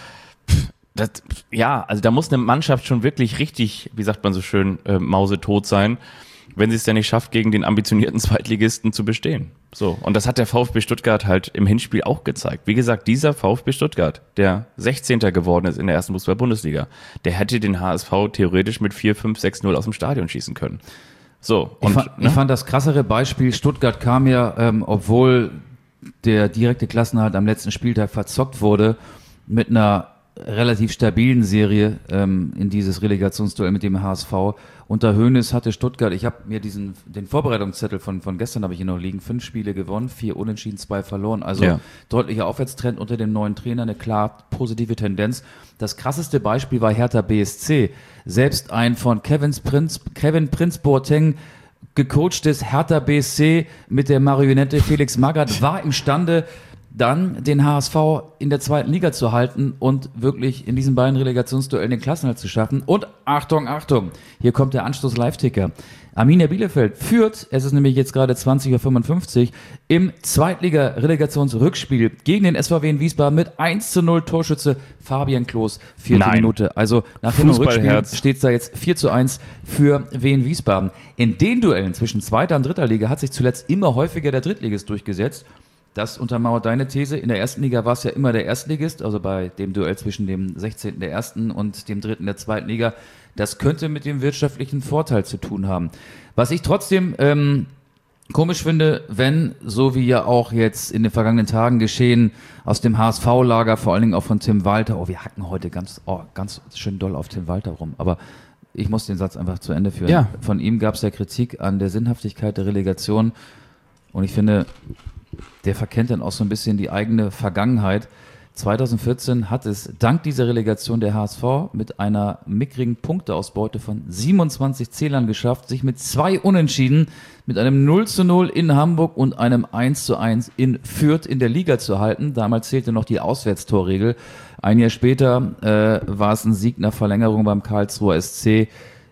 S2: Also da muss eine Mannschaft schon wirklich richtig, wie sagt man so schön, mausetot sein, wenn sie es denn nicht schafft, gegen den ambitionierten Zweitligisten zu bestehen. So, und das hat der VfB Stuttgart halt im Hinspiel auch gezeigt. Wie gesagt, dieser VfB Stuttgart, der 16. geworden ist in der ersten Fußball-Bundesliga, der hätte den HSV theoretisch mit 4-5-6-0 aus dem Stadion schießen können. So,
S3: ich fand das krassere Beispiel, Stuttgart kam ja, obwohl der direkte Klassenerhalt am letzten Spieltag verzockt wurde, mit einer relativ stabilen Serie in dieses Relegationsduell mit dem HSV. Unter Hoeneß hatte Stuttgart, ich habe mir den Vorbereitungszettel von gestern habe ich hier noch liegen, 5 Spiele gewonnen, 4 Unentschieden, 2 verloren. Also deutlicher Aufwärtstrend unter dem neuen Trainer, eine klar positive Tendenz. Das krasseste Beispiel war Hertha BSC. Selbst ein von Kevin Prince Boateng gecoachtes Hertha BSC mit der Marionette Felix Magath war imstande, dann den HSV in der zweiten Liga zu halten und wirklich in diesen beiden Relegationsduellen den Klassenerhalt zu schaffen. Und Achtung, hier kommt der Anstoß-Live-Ticker. Arminia Bielefeld führt, es ist nämlich jetzt gerade 20:55 Uhr, im Zweitliga-Relegationsrückspiel gegen den SVW in Wiesbaden mit 1:0 Torschütze Fabian Klos, 4. Minute. Also nach dem Rückspiel steht es da jetzt 4:1 für Wien Wiesbaden. In den Duellen zwischen zweiter und dritter Liga hat sich zuletzt immer häufiger der Drittligist durchgesetzt. Das untermauert deine These. In der ersten Liga war es ja immer der Erstligist, also bei dem Duell zwischen dem 16. der ersten und dem 3. der zweiten Liga. Das könnte mit dem wirtschaftlichen Vorteil zu tun haben. Was ich trotzdem komisch finde, wenn, so wie ja auch jetzt in den vergangenen Tagen geschehen, aus dem HSV-Lager, vor allen Dingen auch von Tim Walter, wir hacken heute ganz schön doll auf Tim Walter rum, aber ich muss den Satz einfach zu Ende führen. Ja. Von ihm gab es ja Kritik an der Sinnhaftigkeit der Relegation und ich finde, der verkennt dann auch so ein bisschen die eigene Vergangenheit. 2014 hat es dank dieser Relegation der HSV mit einer mickrigen Punkteausbeute von 27 Zählern geschafft, sich mit 2 Unentschieden, mit einem 0:0 in Hamburg und einem 1:1 in Fürth in der Liga zu halten. Damals zählte noch die Auswärtstorregel. Ein Jahr später war es ein Sieg nach Verlängerung beim Karlsruher SC.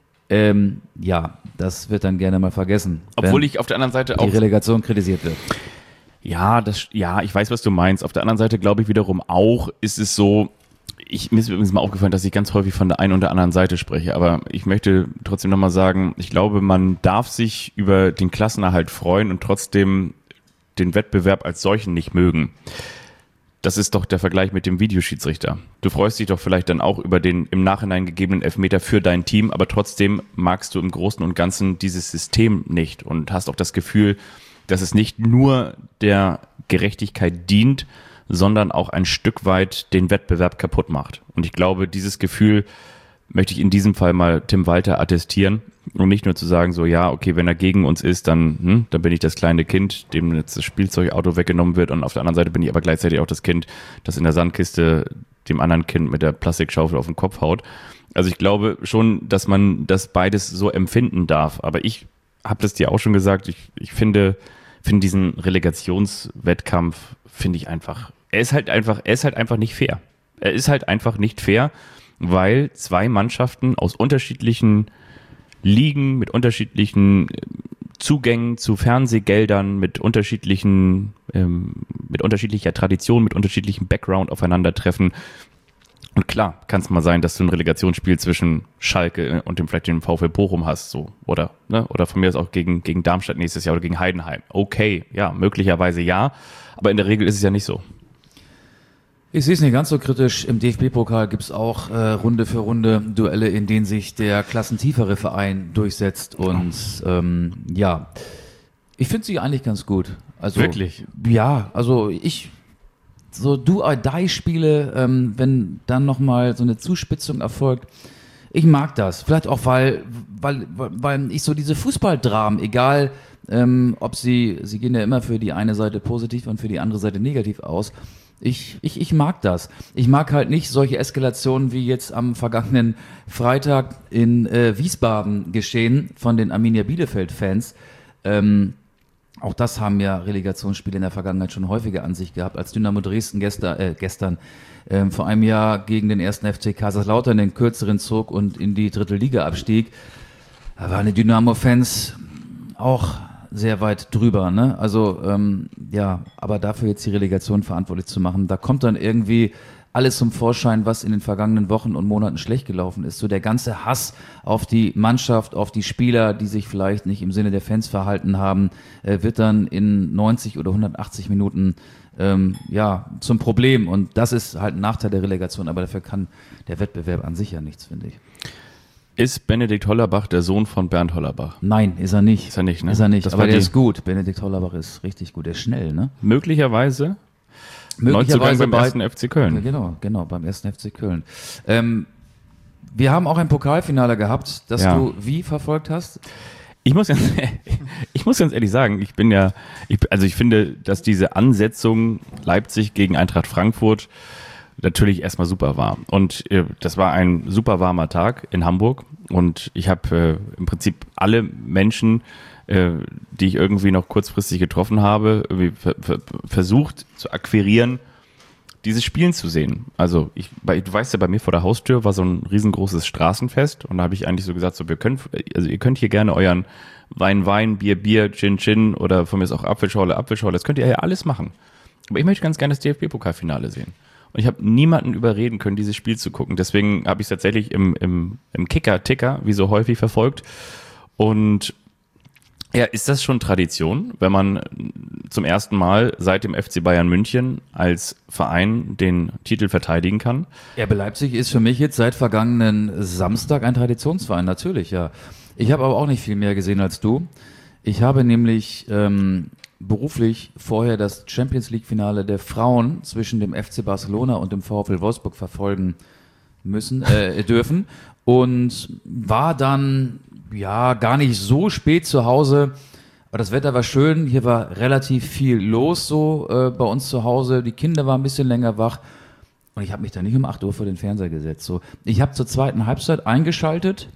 S3: Das wird dann gerne mal vergessen.
S2: Obwohl ich auf der anderen Seite auch
S3: die Relegation kritisiert wird.
S2: Ja, ich weiß, was du meinst. Auf der anderen Seite glaube ich wiederum auch, ist es so, mir ist übrigens mal aufgefallen, dass ich ganz häufig von der einen oder anderen Seite spreche, aber ich möchte trotzdem nochmal sagen, ich glaube, man darf sich über den Klassenerhalt freuen und trotzdem den Wettbewerb als solchen nicht mögen. Das ist doch der Vergleich mit dem Videoschiedsrichter. Du freust dich doch vielleicht dann auch über den im Nachhinein gegebenen Elfmeter für dein Team, aber trotzdem magst du im Großen und Ganzen dieses System nicht und hast auch das Gefühl, dass es nicht nur der Gerechtigkeit dient, sondern auch ein Stück weit den Wettbewerb kaputt macht. Und ich glaube, dieses Gefühl möchte ich in diesem Fall mal Tim Walter attestieren und nicht nur zu sagen, so ja, okay, wenn er gegen uns ist, dann bin ich das kleine Kind, dem jetzt das Spielzeugauto weggenommen wird und auf der anderen Seite bin ich aber gleichzeitig auch das Kind, das in der Sandkiste dem anderen Kind mit der Plastikschaufel auf den Kopf haut. Also ich glaube schon, dass man das beides so empfinden darf, aber ich habe das dir auch schon gesagt, ich finde diesen Relegationswettkampf, finde ich einfach, er ist halt einfach nicht fair. Er ist halt einfach nicht fair weil zwei Mannschaften aus unterschiedlichen Ligen, mit unterschiedlichen Zugängen zu Fernsehgeldern, mit unterschiedlicher Tradition, mit unterschiedlichem Background aufeinandertreffen. Und klar, kann es mal sein, dass du ein Relegationsspiel zwischen Schalke und vielleicht dem VfL Bochum hast, so, oder von mir aus auch gegen Darmstadt nächstes Jahr oder gegen Heidenheim. Okay, ja, möglicherweise ja, aber in der Regel ist es ja nicht so.
S3: Ich sehe es nicht ganz so kritisch. Im DFB-Pokal gibt es auch Runde für Runde Duelle, in denen sich der klassentiefere Verein durchsetzt. Und ich finde sie eigentlich ganz gut. Also,
S2: wirklich?
S3: Ja, also so Do-or-Die-Spiele, wenn dann nochmal so eine Zuspitzung erfolgt, ich mag das. Vielleicht auch, weil ich so diese Fußballdramen, egal ob sie gehen ja immer für die eine Seite positiv und für die andere Seite negativ aus. Ich mag das. Ich mag halt nicht solche Eskalationen wie jetzt am vergangenen Freitag in Wiesbaden geschehen von den Arminia Bielefeld-Fans. Auch das haben ja Relegationsspiele in der Vergangenheit schon häufiger an sich gehabt, als Dynamo Dresden gestern vor einem Jahr gegen den 1. FC Kaiserslautern den kürzeren zog und in die dritte Liga abstieg. Da waren die Dynamo-Fans auch sehr weit drüber, ne? Also aber dafür jetzt die Relegation verantwortlich zu machen, da kommt dann irgendwie alles zum Vorschein, was in den vergangenen Wochen und Monaten schlecht gelaufen ist. So der ganze Hass auf die Mannschaft, auf die Spieler, die sich vielleicht nicht im Sinne der Fans verhalten haben, wird dann in 90 oder 180 Minuten zum Problem. Und das ist halt ein Nachteil der Relegation, aber dafür kann der Wettbewerb an sich ja nichts, finde ich.
S2: Ist Benedikt Hollerbach der Sohn von Bernd Hollerbach?
S3: Nein, ist er nicht.
S2: Ist er nicht, ne?
S3: Ist er nicht,
S2: das
S3: aber der ist gut. Benedikt Hollerbach ist richtig gut, der ist schnell, ne?
S2: Möglicherweise beim 1. FC Köln.
S3: Genau, beim 1. FC Köln. Wir haben auch ein Pokalfinale gehabt, das du wie verfolgt hast?
S2: Ich muss ganz ehrlich sagen, ich finde, dass diese Ansetzung Leipzig gegen Eintracht Frankfurt natürlich erstmal super war. Und das war ein super warmer Tag in Hamburg und ich habe im Prinzip alle Menschen, die ich irgendwie noch kurzfristig getroffen habe, versucht zu akquirieren, dieses Spielen zu sehen. Also du weißt ja, bei mir vor der Haustür war so ein riesengroßes Straßenfest und da habe ich eigentlich so gesagt, ihr könnt hier gerne euren Wein, Bier, Gin oder von mir ist auch Apfelschorle, das könnt ihr ja alles machen. Aber ich möchte ganz gerne das DFB-Pokalfinale sehen. Und ich habe niemanden überreden können, dieses Spiel zu gucken. Deswegen habe ich es tatsächlich im Kicker-Ticker, wie so häufig, verfolgt. Und ja, ist das schon Tradition, wenn man zum ersten Mal seit dem FC Bayern München als Verein den Titel verteidigen kann?
S3: RB Leipzig ist für mich jetzt seit vergangenen Samstag ein Traditionsverein, natürlich, ja. Ich habe aber auch nicht viel mehr gesehen als du. Ich habe nämlich beruflich vorher das Champions-League-Finale der Frauen zwischen dem FC Barcelona und dem VfL Wolfsburg verfolgen dürfen und war dann gar nicht so spät zu Hause, aber das Wetter war schön, hier war relativ viel los bei uns zu Hause, die Kinder waren ein bisschen länger wach und ich habe mich da nicht um 8 Uhr vor den Fernseher gesetzt. So. Ich habe zur zweiten Halbzeit eingeschaltet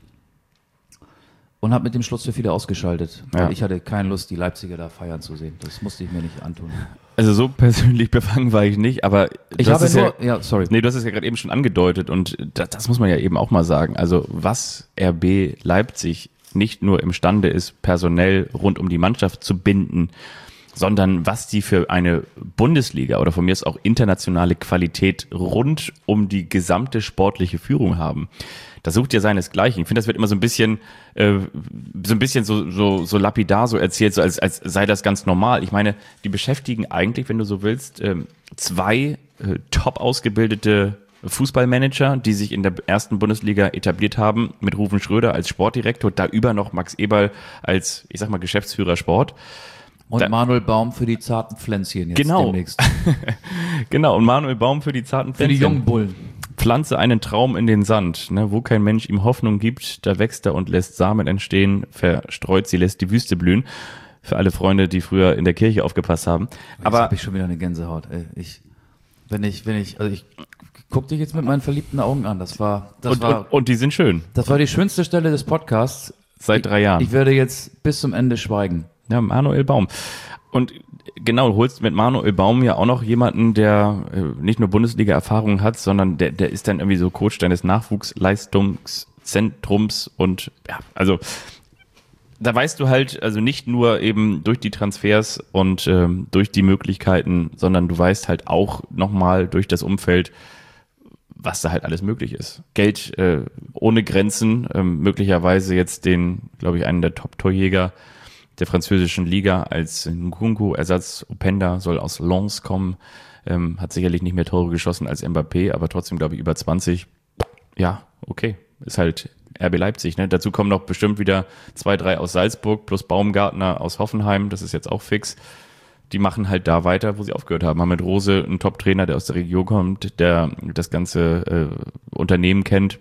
S3: und habe mit dem Schluss für viele ausgeschaltet, weil ich hatte keine Lust, die Leipziger da feiern zu sehen. Das musste ich mir nicht antun.
S2: Also so persönlich befangen war ich nicht, aber
S3: du hast es ja
S2: gerade eben schon angedeutet und das muss man ja eben auch mal sagen. Also was RB Leipzig nicht nur imstande ist, personell rund um die Mannschaft zu binden, sondern was die für eine Bundesliga oder von mir ist auch internationale Qualität rund um die gesamte sportliche Führung haben. Das sucht ja seinesgleichen. Ich finde, das wird immer so ein bisschen so lapidar so erzählt, so als sei das ganz normal. Ich meine, die beschäftigen eigentlich, wenn du so willst, zwei top ausgebildete Fußballmanager, die sich in der ersten Bundesliga etabliert haben, mit Ruven Schröder als Sportdirektor, da über noch Max Eberl als, ich sag mal, Geschäftsführer Sport.
S3: Und Manuel Baum für die zarten Pflänzchen jetzt demnächst.
S2: Genau, und Manuel Baum für die zarten Pflänzchen.
S3: Für die jungen Bullen.
S2: Pflanze einen Traum in den Sand, ne? Wo kein Mensch ihm Hoffnung gibt, da wächst er und lässt Samen entstehen, verstreut sie, lässt die Wüste blühen. Für alle Freunde, die früher in der Kirche aufgepasst haben.
S3: Aber jetzt habe ich schon wieder eine Gänsehaut. Ey. Ich guck dich jetzt mit meinen verliebten Augen an.
S2: Und die sind schön.
S3: Das war die schönste Stelle des Podcasts.
S2: Seit 3 Jahren.
S3: Ich werde jetzt bis zum Ende schweigen.
S2: Ja, Manuel Baum. Und genau, du holst mit Manuel Baum ja auch noch jemanden, der nicht nur Bundesliga-Erfahrung hat, sondern der ist dann irgendwie so Coach deines Nachwuchsleistungszentrums und ja, also da weißt du halt, also nicht nur eben durch die Transfers und durch die Möglichkeiten, sondern du weißt halt auch nochmal durch das Umfeld, was da halt alles möglich ist. Geld ohne Grenzen, möglicherweise jetzt glaube ich, einen der Top-Torjäger der französischen Liga als Nkunku-Ersatz. Openda soll aus Lens kommen, hat sicherlich nicht mehr Tore geschossen als Mbappé, aber trotzdem, glaube ich, über 20. Ja, okay, ist halt RB Leipzig. Ne? Dazu kommen noch bestimmt wieder 2, 3 aus Salzburg plus Baumgartner aus Hoffenheim, das ist jetzt auch fix. Die machen halt da weiter, wo sie aufgehört haben. Haben mit Rose einen Top-Trainer, der aus der Region kommt, der das ganze Unternehmen kennt.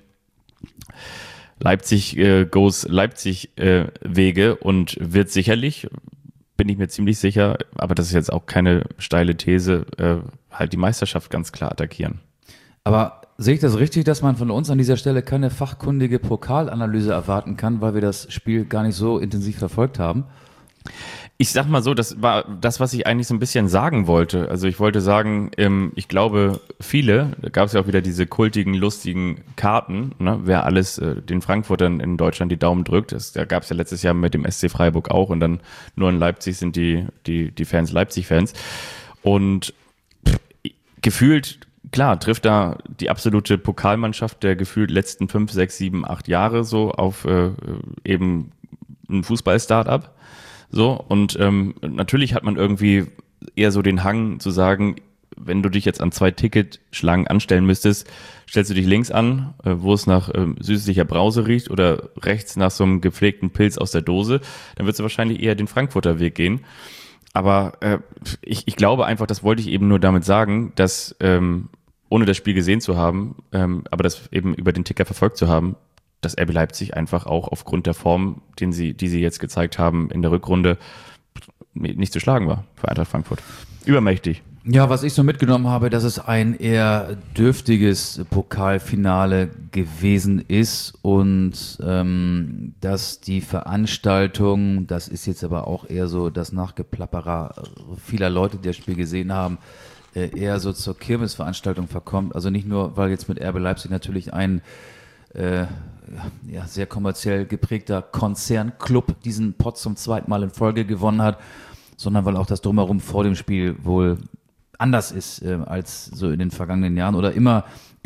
S2: Leipzig goes Leipzig Wege und wird sicherlich, bin ich mir ziemlich sicher, aber das ist jetzt auch keine steile These, halt die Meisterschaft ganz klar attackieren.
S3: Aber sehe ich das richtig, dass man von uns an dieser Stelle keine fachkundige Pokalanalyse erwarten kann, weil wir das Spiel gar nicht so intensiv verfolgt haben?
S2: Ich sag mal so, das war das, was ich eigentlich so ein bisschen sagen wollte. Also ich wollte sagen, ich glaube, da gab es ja auch wieder diese kultigen, lustigen Karten, ne, wer alles den Frankfurtern in Deutschland die Daumen drückt. Da gab es ja letztes Jahr mit dem SC Freiburg auch und dann nur in Leipzig sind die Fans Leipzig-Fans. Und gefühlt, klar, trifft da die absolute Pokalmannschaft der gefühlt letzten 5, 6, 7, 8 Jahre so auf eben ein Fußball-Startup. So, und natürlich hat man irgendwie eher so den Hang zu sagen, wenn du dich jetzt an 2 Ticketschlangen anstellen müsstest, stellst du dich links an, wo es nach süßlicher Brause riecht oder rechts nach so einem gepflegten Pilz aus der Dose, dann würdest du wahrscheinlich eher den Frankfurter Weg gehen. Aber ich glaube einfach, das wollte ich eben nur damit sagen, dass ohne das Spiel gesehen zu haben, aber das eben über den Ticker verfolgt zu haben, dass RB Leipzig einfach auch aufgrund der Form, die sie jetzt gezeigt haben in der Rückrunde, nicht zu schlagen war für Eintracht Frankfurt. Übermächtig.
S3: Ja, was ich so mitgenommen habe, dass es ein eher dürftiges Pokalfinale gewesen ist und dass die Veranstaltung, das ist jetzt aber auch eher so das Nachgeplapperer vieler Leute, die das Spiel gesehen haben, eher so zur Kirmesveranstaltung verkommt. Also nicht nur, weil jetzt mit RB Leipzig natürlich ein sehr kommerziell geprägter Konzernclub diesen Pott zum 2. Mal in Folge gewonnen hat, sondern weil auch das Drumherum vor dem Spiel wohl anders ist als so in den vergangenen Jahren oder immer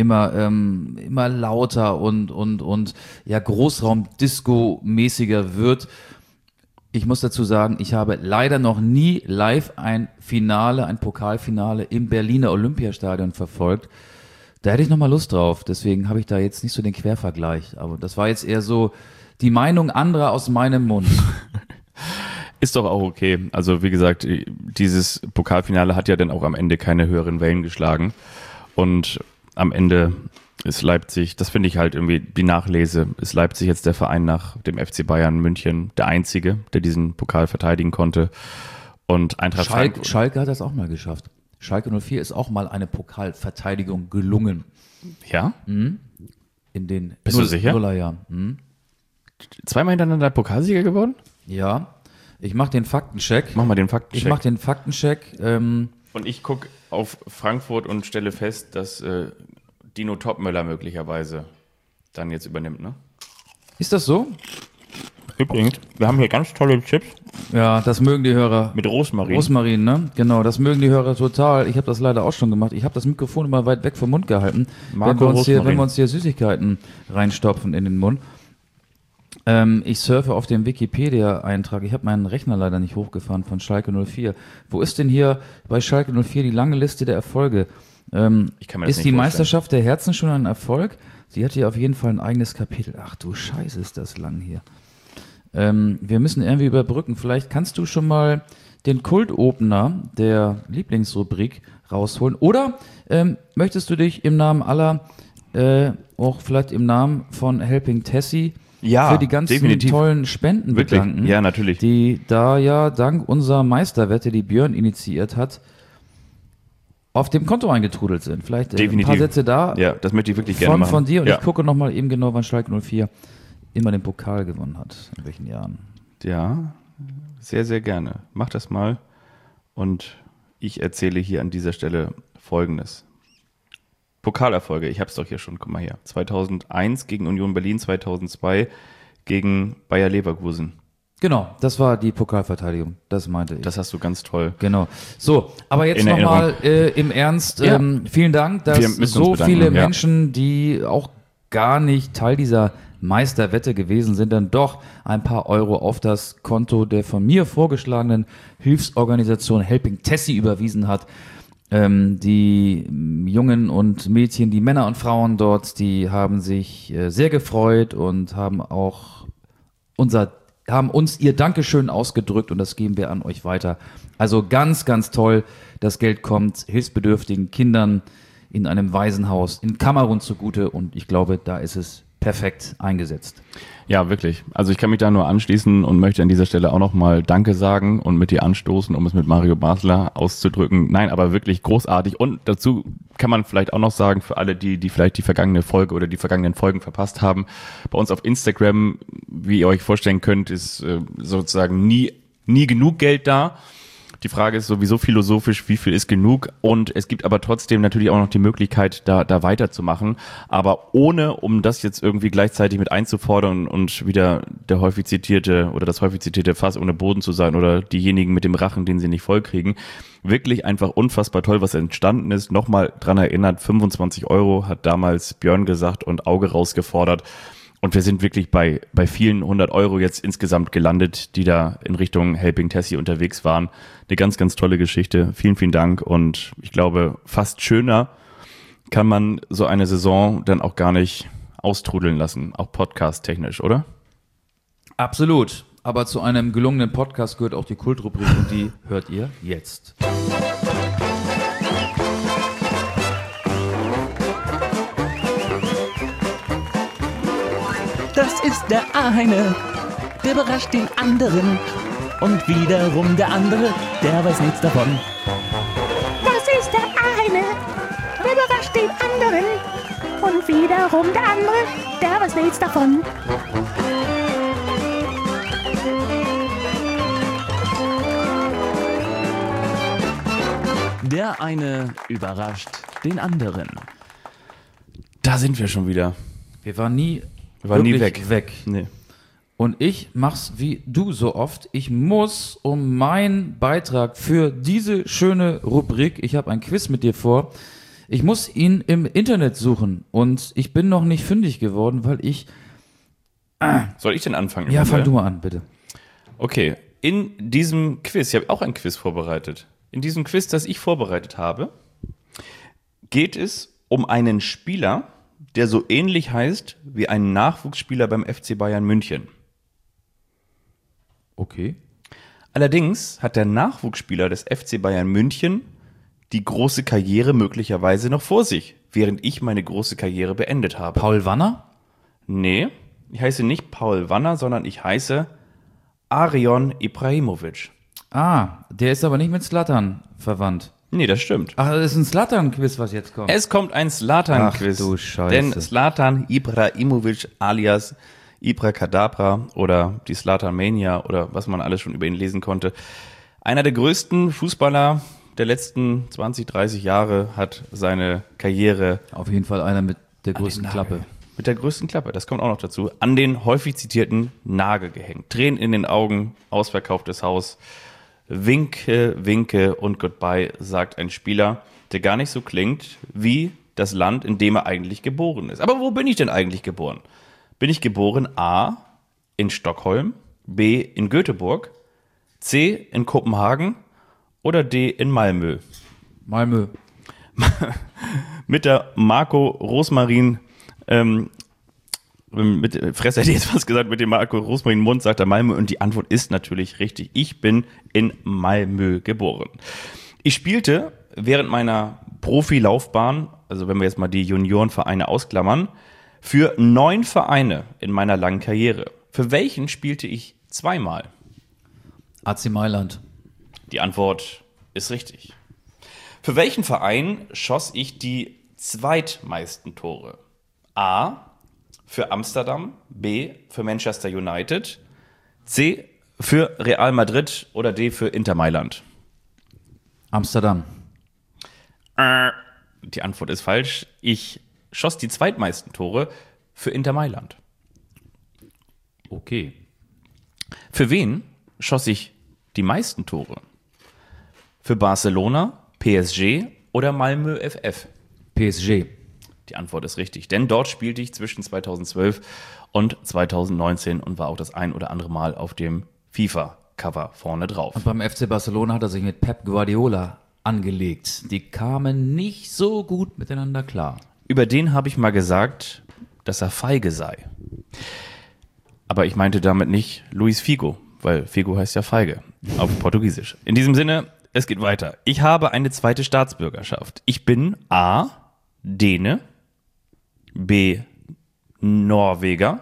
S3: lauter und ja Großraum-Disco-mäßiger wird. Ich muss dazu sagen, ich habe leider noch nie live ein Pokalfinale im Berliner Olympiastadion verfolgt. Da hätte ich nochmal Lust drauf, deswegen habe ich da jetzt nicht so den Quervergleich. Aber das war jetzt eher so die Meinung anderer aus meinem Mund.
S2: Ist doch auch okay. Also wie gesagt, dieses Pokalfinale hat ja dann auch am Ende keine höheren Wellen geschlagen. Und am Ende ist Leipzig, das finde ich halt irgendwie die Nachlese, ist Leipzig jetzt der Verein nach dem FC Bayern München der einzige, der diesen Pokal verteidigen konnte. Und Eintracht Frankfurt.
S3: Schalke hat das auch mal geschafft. Schalke 04 ist auch mal eine Pokalverteidigung gelungen.
S2: Ja?
S3: In den
S2: Bist du sicher?
S3: Nullerjahren.
S2: 2-mal hintereinander Pokalsieger geworden?
S3: Ja. Ich mache den Faktencheck.
S2: Mach mal den Faktencheck.
S3: Ich mache den Faktencheck.
S2: Und ich gucke auf Frankfurt und stelle fest, dass Dino Topmöller möglicherweise dann jetzt übernimmt, ne?
S3: Ist das so?
S2: Übrigens, wir haben hier ganz tolle Chips.
S3: Ja, das mögen die Hörer.
S2: Mit Rosmarin.
S3: Rosmarin, ne? Genau, das mögen die Hörer total. Ich habe das leider auch schon gemacht. Ich habe das Mikrofon immer weit weg vom Mund gehalten, wenn wir uns hier Süßigkeiten reinstopfen in den Mund. Ich surfe auf dem Wikipedia-Eintrag. Ich habe meinen Rechner leider nicht hochgefahren von Schalke 04. Wo ist denn hier bei Schalke 04 die lange Liste der Erfolge?
S2: Ich kann mir das
S3: ist
S2: nicht
S3: die
S2: vorstellen.
S3: Meisterschaft der Herzen schon ein Erfolg? Sie hat hier auf jeden Fall ein eigenes Kapitel. Ach du Scheiße, ist das lang hier. Wir müssen irgendwie überbrücken. Vielleicht kannst du schon mal den Kult-Opener der Lieblingsrubrik rausholen. Oder möchtest du dich im Namen aller, auch vielleicht im Namen von Helping Tessie, für die ganzen tollen Spenden bedanken,
S2: ja, natürlich,
S3: die da ja dank unserer Meisterwette, die Björn initiiert hat, auf dem Konto eingetrudelt sind. Vielleicht ein paar Sätze da.
S2: Ja, das möchte ich wirklich gerne machen.
S3: Von dir und
S2: ja.
S3: Ich gucke nochmal eben genau, wann Schalke 04 immer den Pokal gewonnen hat. In welchen Jahren.
S2: Ja, sehr, sehr gerne. Mach das mal. und ich erzähle hier an dieser Stelle Folgendes. Pokalerfolge, ich habe es doch hier schon, guck mal hier. 2001 gegen Union Berlin, 2002 gegen Bayer Leverkusen.
S3: Genau, das war die Pokalverteidigung, das meinte ich.
S2: Das hast du ganz toll.
S3: Genau. So, aber jetzt
S2: In
S3: nochmal im Ernst,
S2: Ja.
S3: vielen Dank,
S2: Wir
S3: dass
S2: müssen uns
S3: so
S2: bedanken,
S3: viele
S2: ja.
S3: Menschen, die auch gar nicht Teil dieser Meisterwette gewesen sind, dann doch ein paar Euro auf das Konto der von mir vorgeschlagenen Hilfsorganisation Helping Tessie überwiesen hat. Die Jungen und Mädchen, die Männer und Frauen dort, die haben sich sehr gefreut und haben auch haben uns ihr Dankeschön ausgedrückt und das geben wir an euch weiter. Also ganz, ganz toll. Das Geld kommt hilfsbedürftigen Kindern in einem Waisenhaus in Kamerun zugute und ich glaube, da ist es perfekt eingesetzt.
S2: Ja, wirklich. Also ich kann mich da nur anschließen und möchte an dieser Stelle auch nochmal Danke sagen und mit dir anstoßen, um es mit Mario Basler auszudrücken. Nein, aber wirklich großartig. Und dazu kann man vielleicht auch noch sagen, für alle, die vielleicht die vergangene Folge oder die vergangenen Folgen verpasst haben, bei uns auf Instagram, wie ihr euch vorstellen könnt, ist sozusagen nie genug Geld da. Die Frage ist sowieso philosophisch, wie viel ist genug? Und es gibt aber trotzdem natürlich auch noch die Möglichkeit, da weiterzumachen. Aber ohne, um das jetzt irgendwie gleichzeitig mit einzufordern und wieder das häufig zitierte Fass ohne Boden zu sein oder diejenigen mit dem Rachen, den sie nicht vollkriegen. Wirklich einfach unfassbar toll, was entstanden ist. Nochmal dran erinnert, 25 Euro hat damals Björn gesagt und Auge rausgefordert. Und wir sind wirklich bei vielen 100 Euro jetzt insgesamt gelandet, die da in Richtung Helping Tessie unterwegs waren. Eine ganz, ganz tolle Geschichte. Vielen, vielen Dank. Und ich glaube, fast schöner kann man so eine Saison dann auch gar nicht austrudeln lassen, auch podcast-technisch, oder?
S3: Absolut. Aber zu einem gelungenen Podcast gehört auch die Kultrubrik und die hört ihr jetzt.
S1: Das ist der eine, der überrascht den anderen. Und wiederum der andere, der weiß nichts davon.
S4: Das ist der eine, der überrascht den anderen. Und wiederum der andere, der weiß nichts davon.
S1: Der eine überrascht den anderen.
S2: Da sind wir schon wieder.
S3: Wir waren nie weg.
S2: Nee.
S3: Und ich mach's wie du so oft. Ich muss um meinen Beitrag für diese schöne Rubrik, ich habe ein Quiz mit dir vor, ich muss ihn im Internet suchen. Und ich bin noch nicht fündig geworden, weil ich...
S2: Soll ich denn anfangen?
S3: Ja, fang du mal an, bitte.
S2: Okay, in diesem Quiz, ich habe auch ein Quiz vorbereitet. In diesem Quiz, das ich vorbereitet habe, geht es um einen Spieler, der so ähnlich heißt wie ein Nachwuchsspieler beim FC Bayern München.
S3: Okay.
S2: Allerdings hat der Nachwuchsspieler des FC Bayern München die große Karriere möglicherweise noch vor sich, während ich meine große Karriere beendet habe.
S3: Paul Wanner?
S2: Nee, ich heiße nicht Paul Wanner, sondern ich heiße Arion Ibrahimovic.
S3: Ah, der ist aber nicht mit Zlatan verwandt.
S2: Nee, das stimmt.
S3: Ach, das ist ein Zlatan-Quiz, was jetzt kommt.
S2: Es kommt ein Zlatan-Quiz.
S3: Ach du Scheiße.
S2: Denn Zlatan Ibrahimovic alias Ibrakadabra oder die Zlatan-Mania oder was man alles schon über ihn lesen konnte. Einer der größten Fußballer der letzten 20, 30 Jahre hat seine Karriere
S3: Auf jeden Fall einer mit der größten Klappe.
S2: mit der größten Klappe, das kommt auch noch dazu, an den häufig zitierten Nagel gehängt. Tränen in den Augen, ausverkauftes Haus. Winke, winke und goodbye, sagt ein Spieler, der gar nicht so klingt wie das Land, in dem er eigentlich geboren ist. Aber wo bin ich denn eigentlich geboren? Bin ich geboren A, in Stockholm, B, in Göteborg, C, in Kopenhagen oder D, in Malmö?
S3: Malmö.
S2: Mit der Marco Rosmarin mit Fresse hätte ich jetzt was gesagt, mit dem Marco Rosmarin Mund sagt er Malmö und die Antwort ist natürlich richtig. Ich bin in Malmö geboren. Ich spielte während meiner Profilaufbahn, also wenn wir jetzt mal die Juniorenvereine ausklammern, für 9 Vereine in meiner langen Karriere. Für welchen spielte ich zweimal?
S3: AC Mailand.
S2: Die Antwort ist richtig. Für welchen Verein schoss ich die zweitmeisten Tore? A, für Amsterdam, B, für Manchester United, C, für Real Madrid oder D, für Inter Mailand?
S3: Amsterdam.
S2: Die Antwort ist falsch. Ich schoss die zweitmeisten Tore für Inter Mailand.
S3: Okay.
S2: Für wen schoss ich die meisten Tore? Für Barcelona, PSG oder Malmö FF?
S3: PSG.
S2: Die Antwort ist richtig, denn dort spielte ich zwischen 2012 und 2019 und war auch das ein oder andere Mal auf dem FIFA-Cover vorne drauf.
S3: Und beim FC Barcelona hat er sich mit Pep Guardiola angelegt. Die kamen nicht so gut miteinander klar.
S2: Über den habe ich mal gesagt, dass er feige sei. Aber ich meinte damit nicht Luis Figo, weil Figo heißt ja feige auf Portugiesisch. In diesem Sinne, es geht weiter. Ich habe eine zweite Staatsbürgerschaft. Ich bin A. Däne, B. Norweger,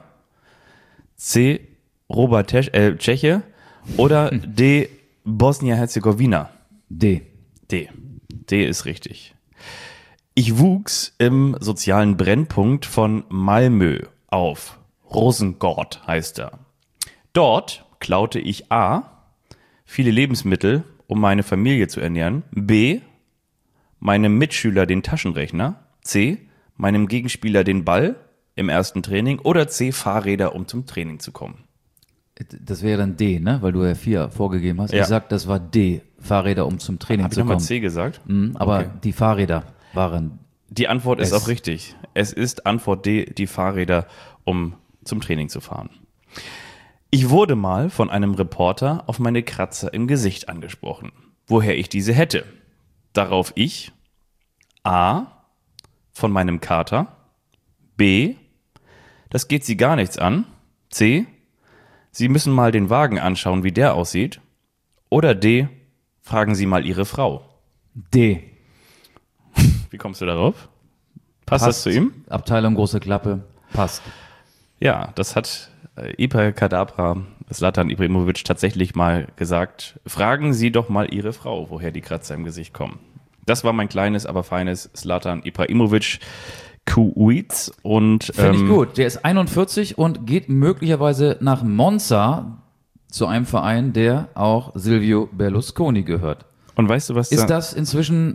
S2: C. Tscheche oder D. Bosnien-Herzegowina.
S3: D.
S2: D ist richtig. Ich wuchs im sozialen Brennpunkt von Malmö auf. Rosengård heißt er. Dort klaute ich A. viele Lebensmittel, um meine Familie zu ernähren, B. meinem Mitschüler den Taschenrechner, C. meinem Gegenspieler den Ball im ersten Training oder C. Fahrräder, um zum Training zu kommen.
S3: Das wäre dann D, ne? Weil du ja 4 vorgegeben hast.
S2: Ja.
S3: Ich sag, das war D. Fahrräder, um zum Training
S2: Hab ich
S3: zu
S2: nochmal
S3: kommen.
S2: C gesagt?
S3: Aber
S2: Okay.
S3: die Fahrräder waren.
S2: Die Antwort ist
S3: S.
S2: auch richtig. Es ist Antwort D, die Fahrräder, um zum Training zu fahren. Ich wurde mal von einem Reporter auf meine Kratzer im Gesicht angesprochen, woher ich diese hätte. Darauf ich A. von meinem Kater, B. das geht Sie gar nichts an, C. Sie müssen mal den Wagen anschauen, wie der aussieht, oder D. fragen Sie mal Ihre Frau.
S3: D.
S2: Wie kommst du darauf? Passt das zu ihm?
S3: Abteilung große Klappe. Passt.
S2: Ja, das hat Kadabra, Zlatan Ibrahimovic tatsächlich mal gesagt. Fragen Sie doch mal Ihre Frau, woher die Kratzer im Gesicht kommen. Das war mein kleines, aber feines Zlatan Ibrahimovic Kuwait. Und
S3: Finde ich gut. Der ist 41 und geht möglicherweise nach Monza zu einem Verein, der auch Silvio Berlusconi gehört.
S2: Und weißt du, was
S3: Ist das inzwischen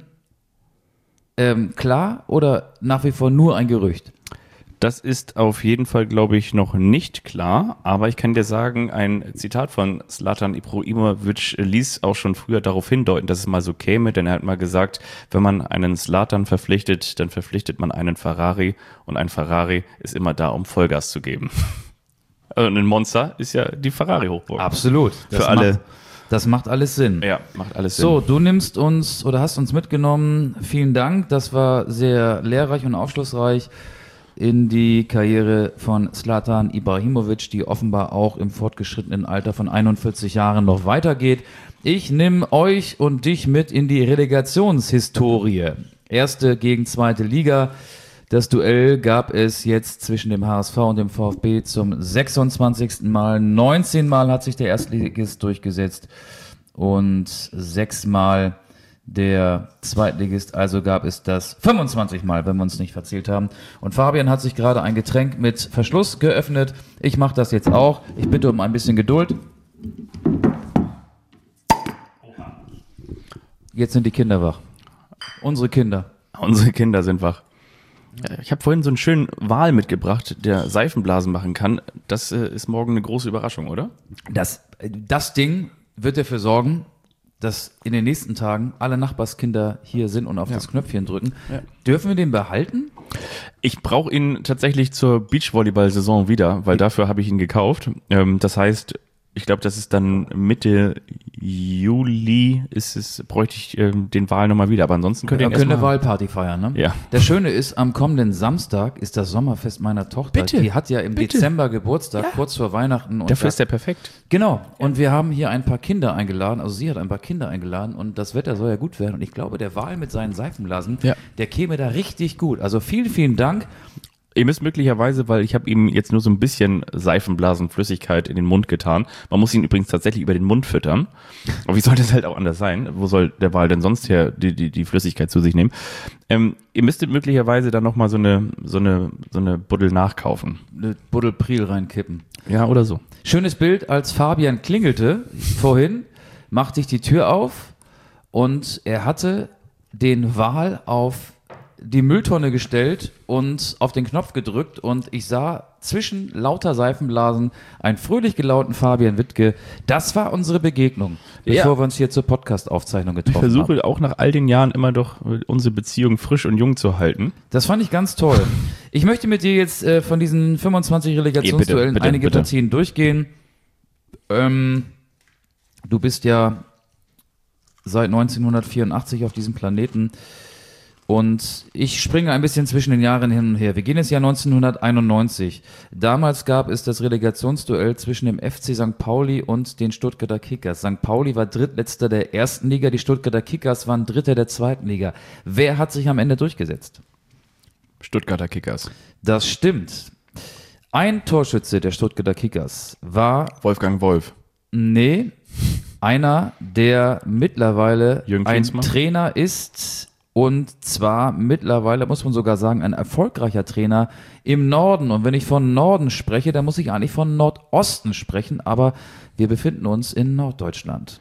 S3: klar oder nach wie vor nur ein Gerücht?
S2: Das ist auf jeden Fall, glaube ich, noch nicht klar. Aber ich kann dir sagen, ein Zitat von Zlatan Ibrahimovic ließ auch schon früher darauf hindeuten, dass es mal so käme. Denn er hat mal gesagt, wenn man einen Zlatan verpflichtet, dann verpflichtet man einen Ferrari. Und ein Ferrari ist immer da, um Vollgas zu geben. Und ein Monster ist ja die Ferrari-Hochburg.
S3: Absolut.
S2: Für alle.
S3: Das macht alles Sinn.
S2: Ja, macht alles Sinn.
S3: So, du nimmst uns oder hast uns mitgenommen. Vielen Dank. Das war sehr lehrreich und aufschlussreich in die Karriere von Zlatan Ibrahimovic, die offenbar auch im fortgeschrittenen Alter von 41 Jahren noch weitergeht. Ich nehme euch und dich mit in die Relegationshistorie. Erste gegen zweite Liga. Das Duell gab es jetzt zwischen dem HSV und dem VfB zum 26. Mal. 19 Mal hat sich der Erstligist durchgesetzt und 6 Mal der Zweitligist. Also gab es das 25 Mal, wenn wir uns nicht verzählt haben. Und Fabian hat sich gerade ein Getränk mit Verschluss geöffnet. Ich mache das jetzt auch. Ich bitte um ein bisschen Geduld. Jetzt sind die Kinder wach. Unsere Kinder.
S2: Unsere Kinder sind wach. Ich habe vorhin so einen schönen Wal mitgebracht, der Seifenblasen machen kann. Das ist morgen eine große Überraschung, oder?
S3: Das Ding wird dafür sorgen, dass in den nächsten Tagen alle Nachbarskinder hier sind und auf das Knöpfchen drücken.
S2: Ja.
S3: Dürfen wir den behalten?
S2: Ich brauche ihn tatsächlich zur Beachvolleyball-Saison wieder, weil dafür habe ich ihn gekauft. Das heißt, ich glaube, das ist dann Mitte Juli bräuchte ich den Wal nochmal wieder. Aber ansonsten könnt ihr
S3: Wir
S2: ihn
S3: können eine
S2: erstmal...
S3: Wahlparty feiern, ne?
S2: Ja.
S3: Das Schöne ist, am kommenden Samstag ist das Sommerfest meiner Tochter.
S2: Bitte,
S3: Die hat ja im
S2: bitte.
S3: Dezember Geburtstag, kurz vor Weihnachten. Und
S2: Dafür ist der perfekt.
S3: Genau. Und wir haben hier ein paar Kinder eingeladen. Also sie hat ein paar Kinder eingeladen und das Wetter soll ja gut werden. Und ich glaube, der Wal mit seinen Seifenblasen, der käme da richtig gut. Also vielen, vielen Dank.
S2: Ihr müsst möglicherweise, weil ich habe ihm jetzt nur so ein bisschen Seifenblasenflüssigkeit in den Mund getan. Man muss ihn übrigens tatsächlich über den Mund füttern. Aber wie soll das halt auch anders sein? Wo soll der Wal denn sonst her die Flüssigkeit zu sich nehmen? Ihr müsstet möglicherweise dann nochmal so eine Buddel nachkaufen.
S3: Eine Buddel Priel reinkippen.
S2: Ja, oder so.
S3: Schönes Bild, als Fabian klingelte vorhin, machte ich die Tür auf und er hatte den Wal auf die Mülltonne gestellt und auf den Knopf gedrückt und ich sah zwischen lauter Seifenblasen einen fröhlich gelaunten Fabian Wittke. Das war unsere Begegnung, bevor wir uns hier zur Podcast-Aufzeichnung getroffen haben.
S2: Ich versuche auch nach all den Jahren immer doch unsere Beziehung frisch und jung zu halten.
S3: Das fand ich ganz toll. Ich möchte mit dir jetzt von diesen 25 Relegationsduellen
S2: bitte,
S3: einige
S2: bitte.
S3: Partien durchgehen. Du bist ja seit 1984 auf diesem Planeten. Und ich springe ein bisschen zwischen den Jahren hin und her. Wir gehen ins Jahr 1991. Damals gab es das Relegationsduell zwischen dem FC St. Pauli und den Stuttgarter Kickers. St. Pauli war drittletzter der ersten Liga, die Stuttgarter Kickers waren Dritter der zweiten Liga. Wer hat sich am Ende durchgesetzt?
S2: Stuttgarter Kickers.
S3: Das stimmt. Ein Torschütze der Stuttgarter Kickers war,
S2: Wolfgang Wolf.
S3: nee, einer, der mittlerweile
S2: Jürgen
S3: ein
S2: Klinsmann?
S3: Trainer ist. Und zwar mittlerweile, muss man sogar sagen, ein erfolgreicher Trainer im Norden. Und wenn ich von Norden spreche, dann muss ich eigentlich von Nordosten sprechen. Aber wir befinden uns in Norddeutschland.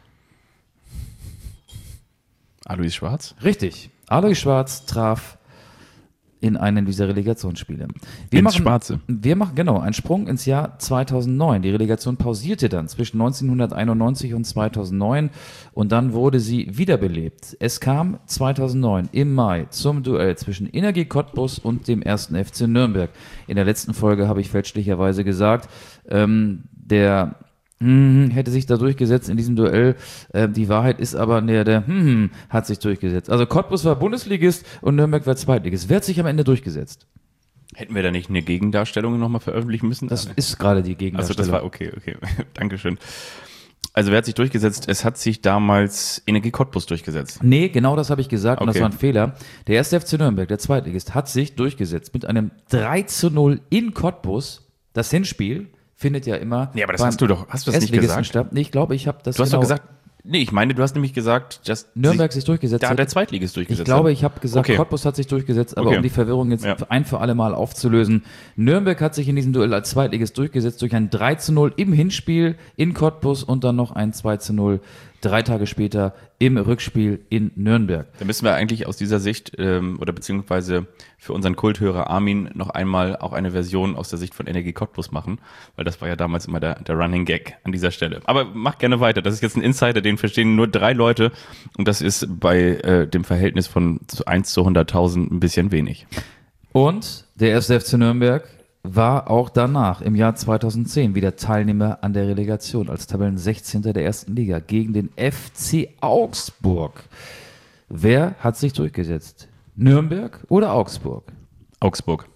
S2: Alois Schwarz.
S3: Richtig. Alois Schwarz traf in einem dieser Relegationsspiele.
S2: Schwarze.
S3: Wir machen genau einen Sprung ins Jahr 2009. Die Relegation pausierte dann zwischen 1991 und 2009 und dann wurde sie wiederbelebt. Es kam 2009 im Mai zum Duell zwischen Energie Cottbus und dem 1. FC Nürnberg. In der letzten Folge habe ich fälschlicherweise gesagt, der hätte sich da durchgesetzt in diesem Duell. Die Wahrheit ist aber, der hat sich durchgesetzt. Also Cottbus war Bundesligist und Nürnberg war Zweitligist. Wer hat sich am Ende durchgesetzt?
S2: Hätten wir da nicht eine Gegendarstellung nochmal veröffentlichen müssen?
S3: Das ist gerade die
S2: Also
S3: Gegendarstellung.
S2: das war okay. Dankeschön. Also wer hat sich durchgesetzt? Es hat sich damals Energie Cottbus durchgesetzt.
S3: Nee, genau das habe ich gesagt und das
S2: Okay.
S3: war ein Fehler. Der 1. FC Nürnberg, der Zweitligist, hat sich durchgesetzt mit einem 3:0 in Cottbus. Das Hinspiel findet ja immer.
S2: Nee, aber das
S3: beim
S2: hast du das nicht
S3: Erstligisten
S2: gesagt?
S3: statt. Nee, ich glaube, ich habe das
S2: Du hast
S3: genau.
S2: doch gesagt, nee, ich meine, du hast nämlich gesagt, dass
S3: Nürnberg sich durchgesetzt
S2: da
S3: hat.
S2: der Zweitligist durchgesetzt
S3: Ich glaube,
S2: hat.
S3: ich habe gesagt,
S2: Okay.
S3: Cottbus hat sich durchgesetzt, aber
S2: Okay.
S3: um die Verwirrung jetzt
S2: Ja.
S3: ein für alle Mal aufzulösen. Nürnberg hat sich in diesem Duell als Zweitligist durchgesetzt durch ein 3:0 im Hinspiel in Cottbus und dann noch ein 2:0 3 Tage später im Rückspiel in Nürnberg.
S2: Da müssen wir eigentlich aus dieser Sicht oder beziehungsweise für unseren Kulthörer Armin noch einmal auch eine Version aus der Sicht von Energie Cottbus machen, weil das war ja damals immer der Running Gag an dieser Stelle. Aber mach gerne weiter. Das ist jetzt ein Insider, den verstehen nur 3 Leute und das ist bei dem Verhältnis von 1 zu 100.000 ein bisschen wenig.
S3: Und der 1. FC Nürnberg war auch danach im Jahr 2010 wieder Teilnehmer an der Relegation als Tabellen 16. der ersten Liga gegen den FC Augsburg. Wer hat sich durchgesetzt? Nürnberg oder Augsburg?
S2: Augsburg.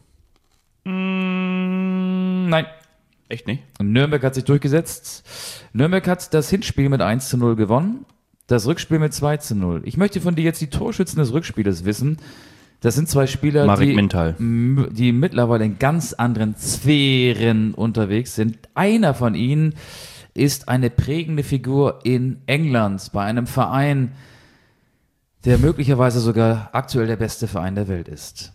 S3: Nein.
S2: Echt nicht?
S3: Nürnberg hat sich durchgesetzt. Nürnberg hat das Hinspiel mit 1:0 gewonnen, das Rückspiel mit 2:0. Ich möchte von dir jetzt die Torschützen des Rückspieles wissen. Das sind 2 Spieler,
S2: Marek Mintal.
S3: die mittlerweile in ganz anderen Sphären unterwegs sind. Einer von ihnen ist eine prägende Figur in England bei einem Verein, der möglicherweise sogar aktuell der beste Verein der Welt ist.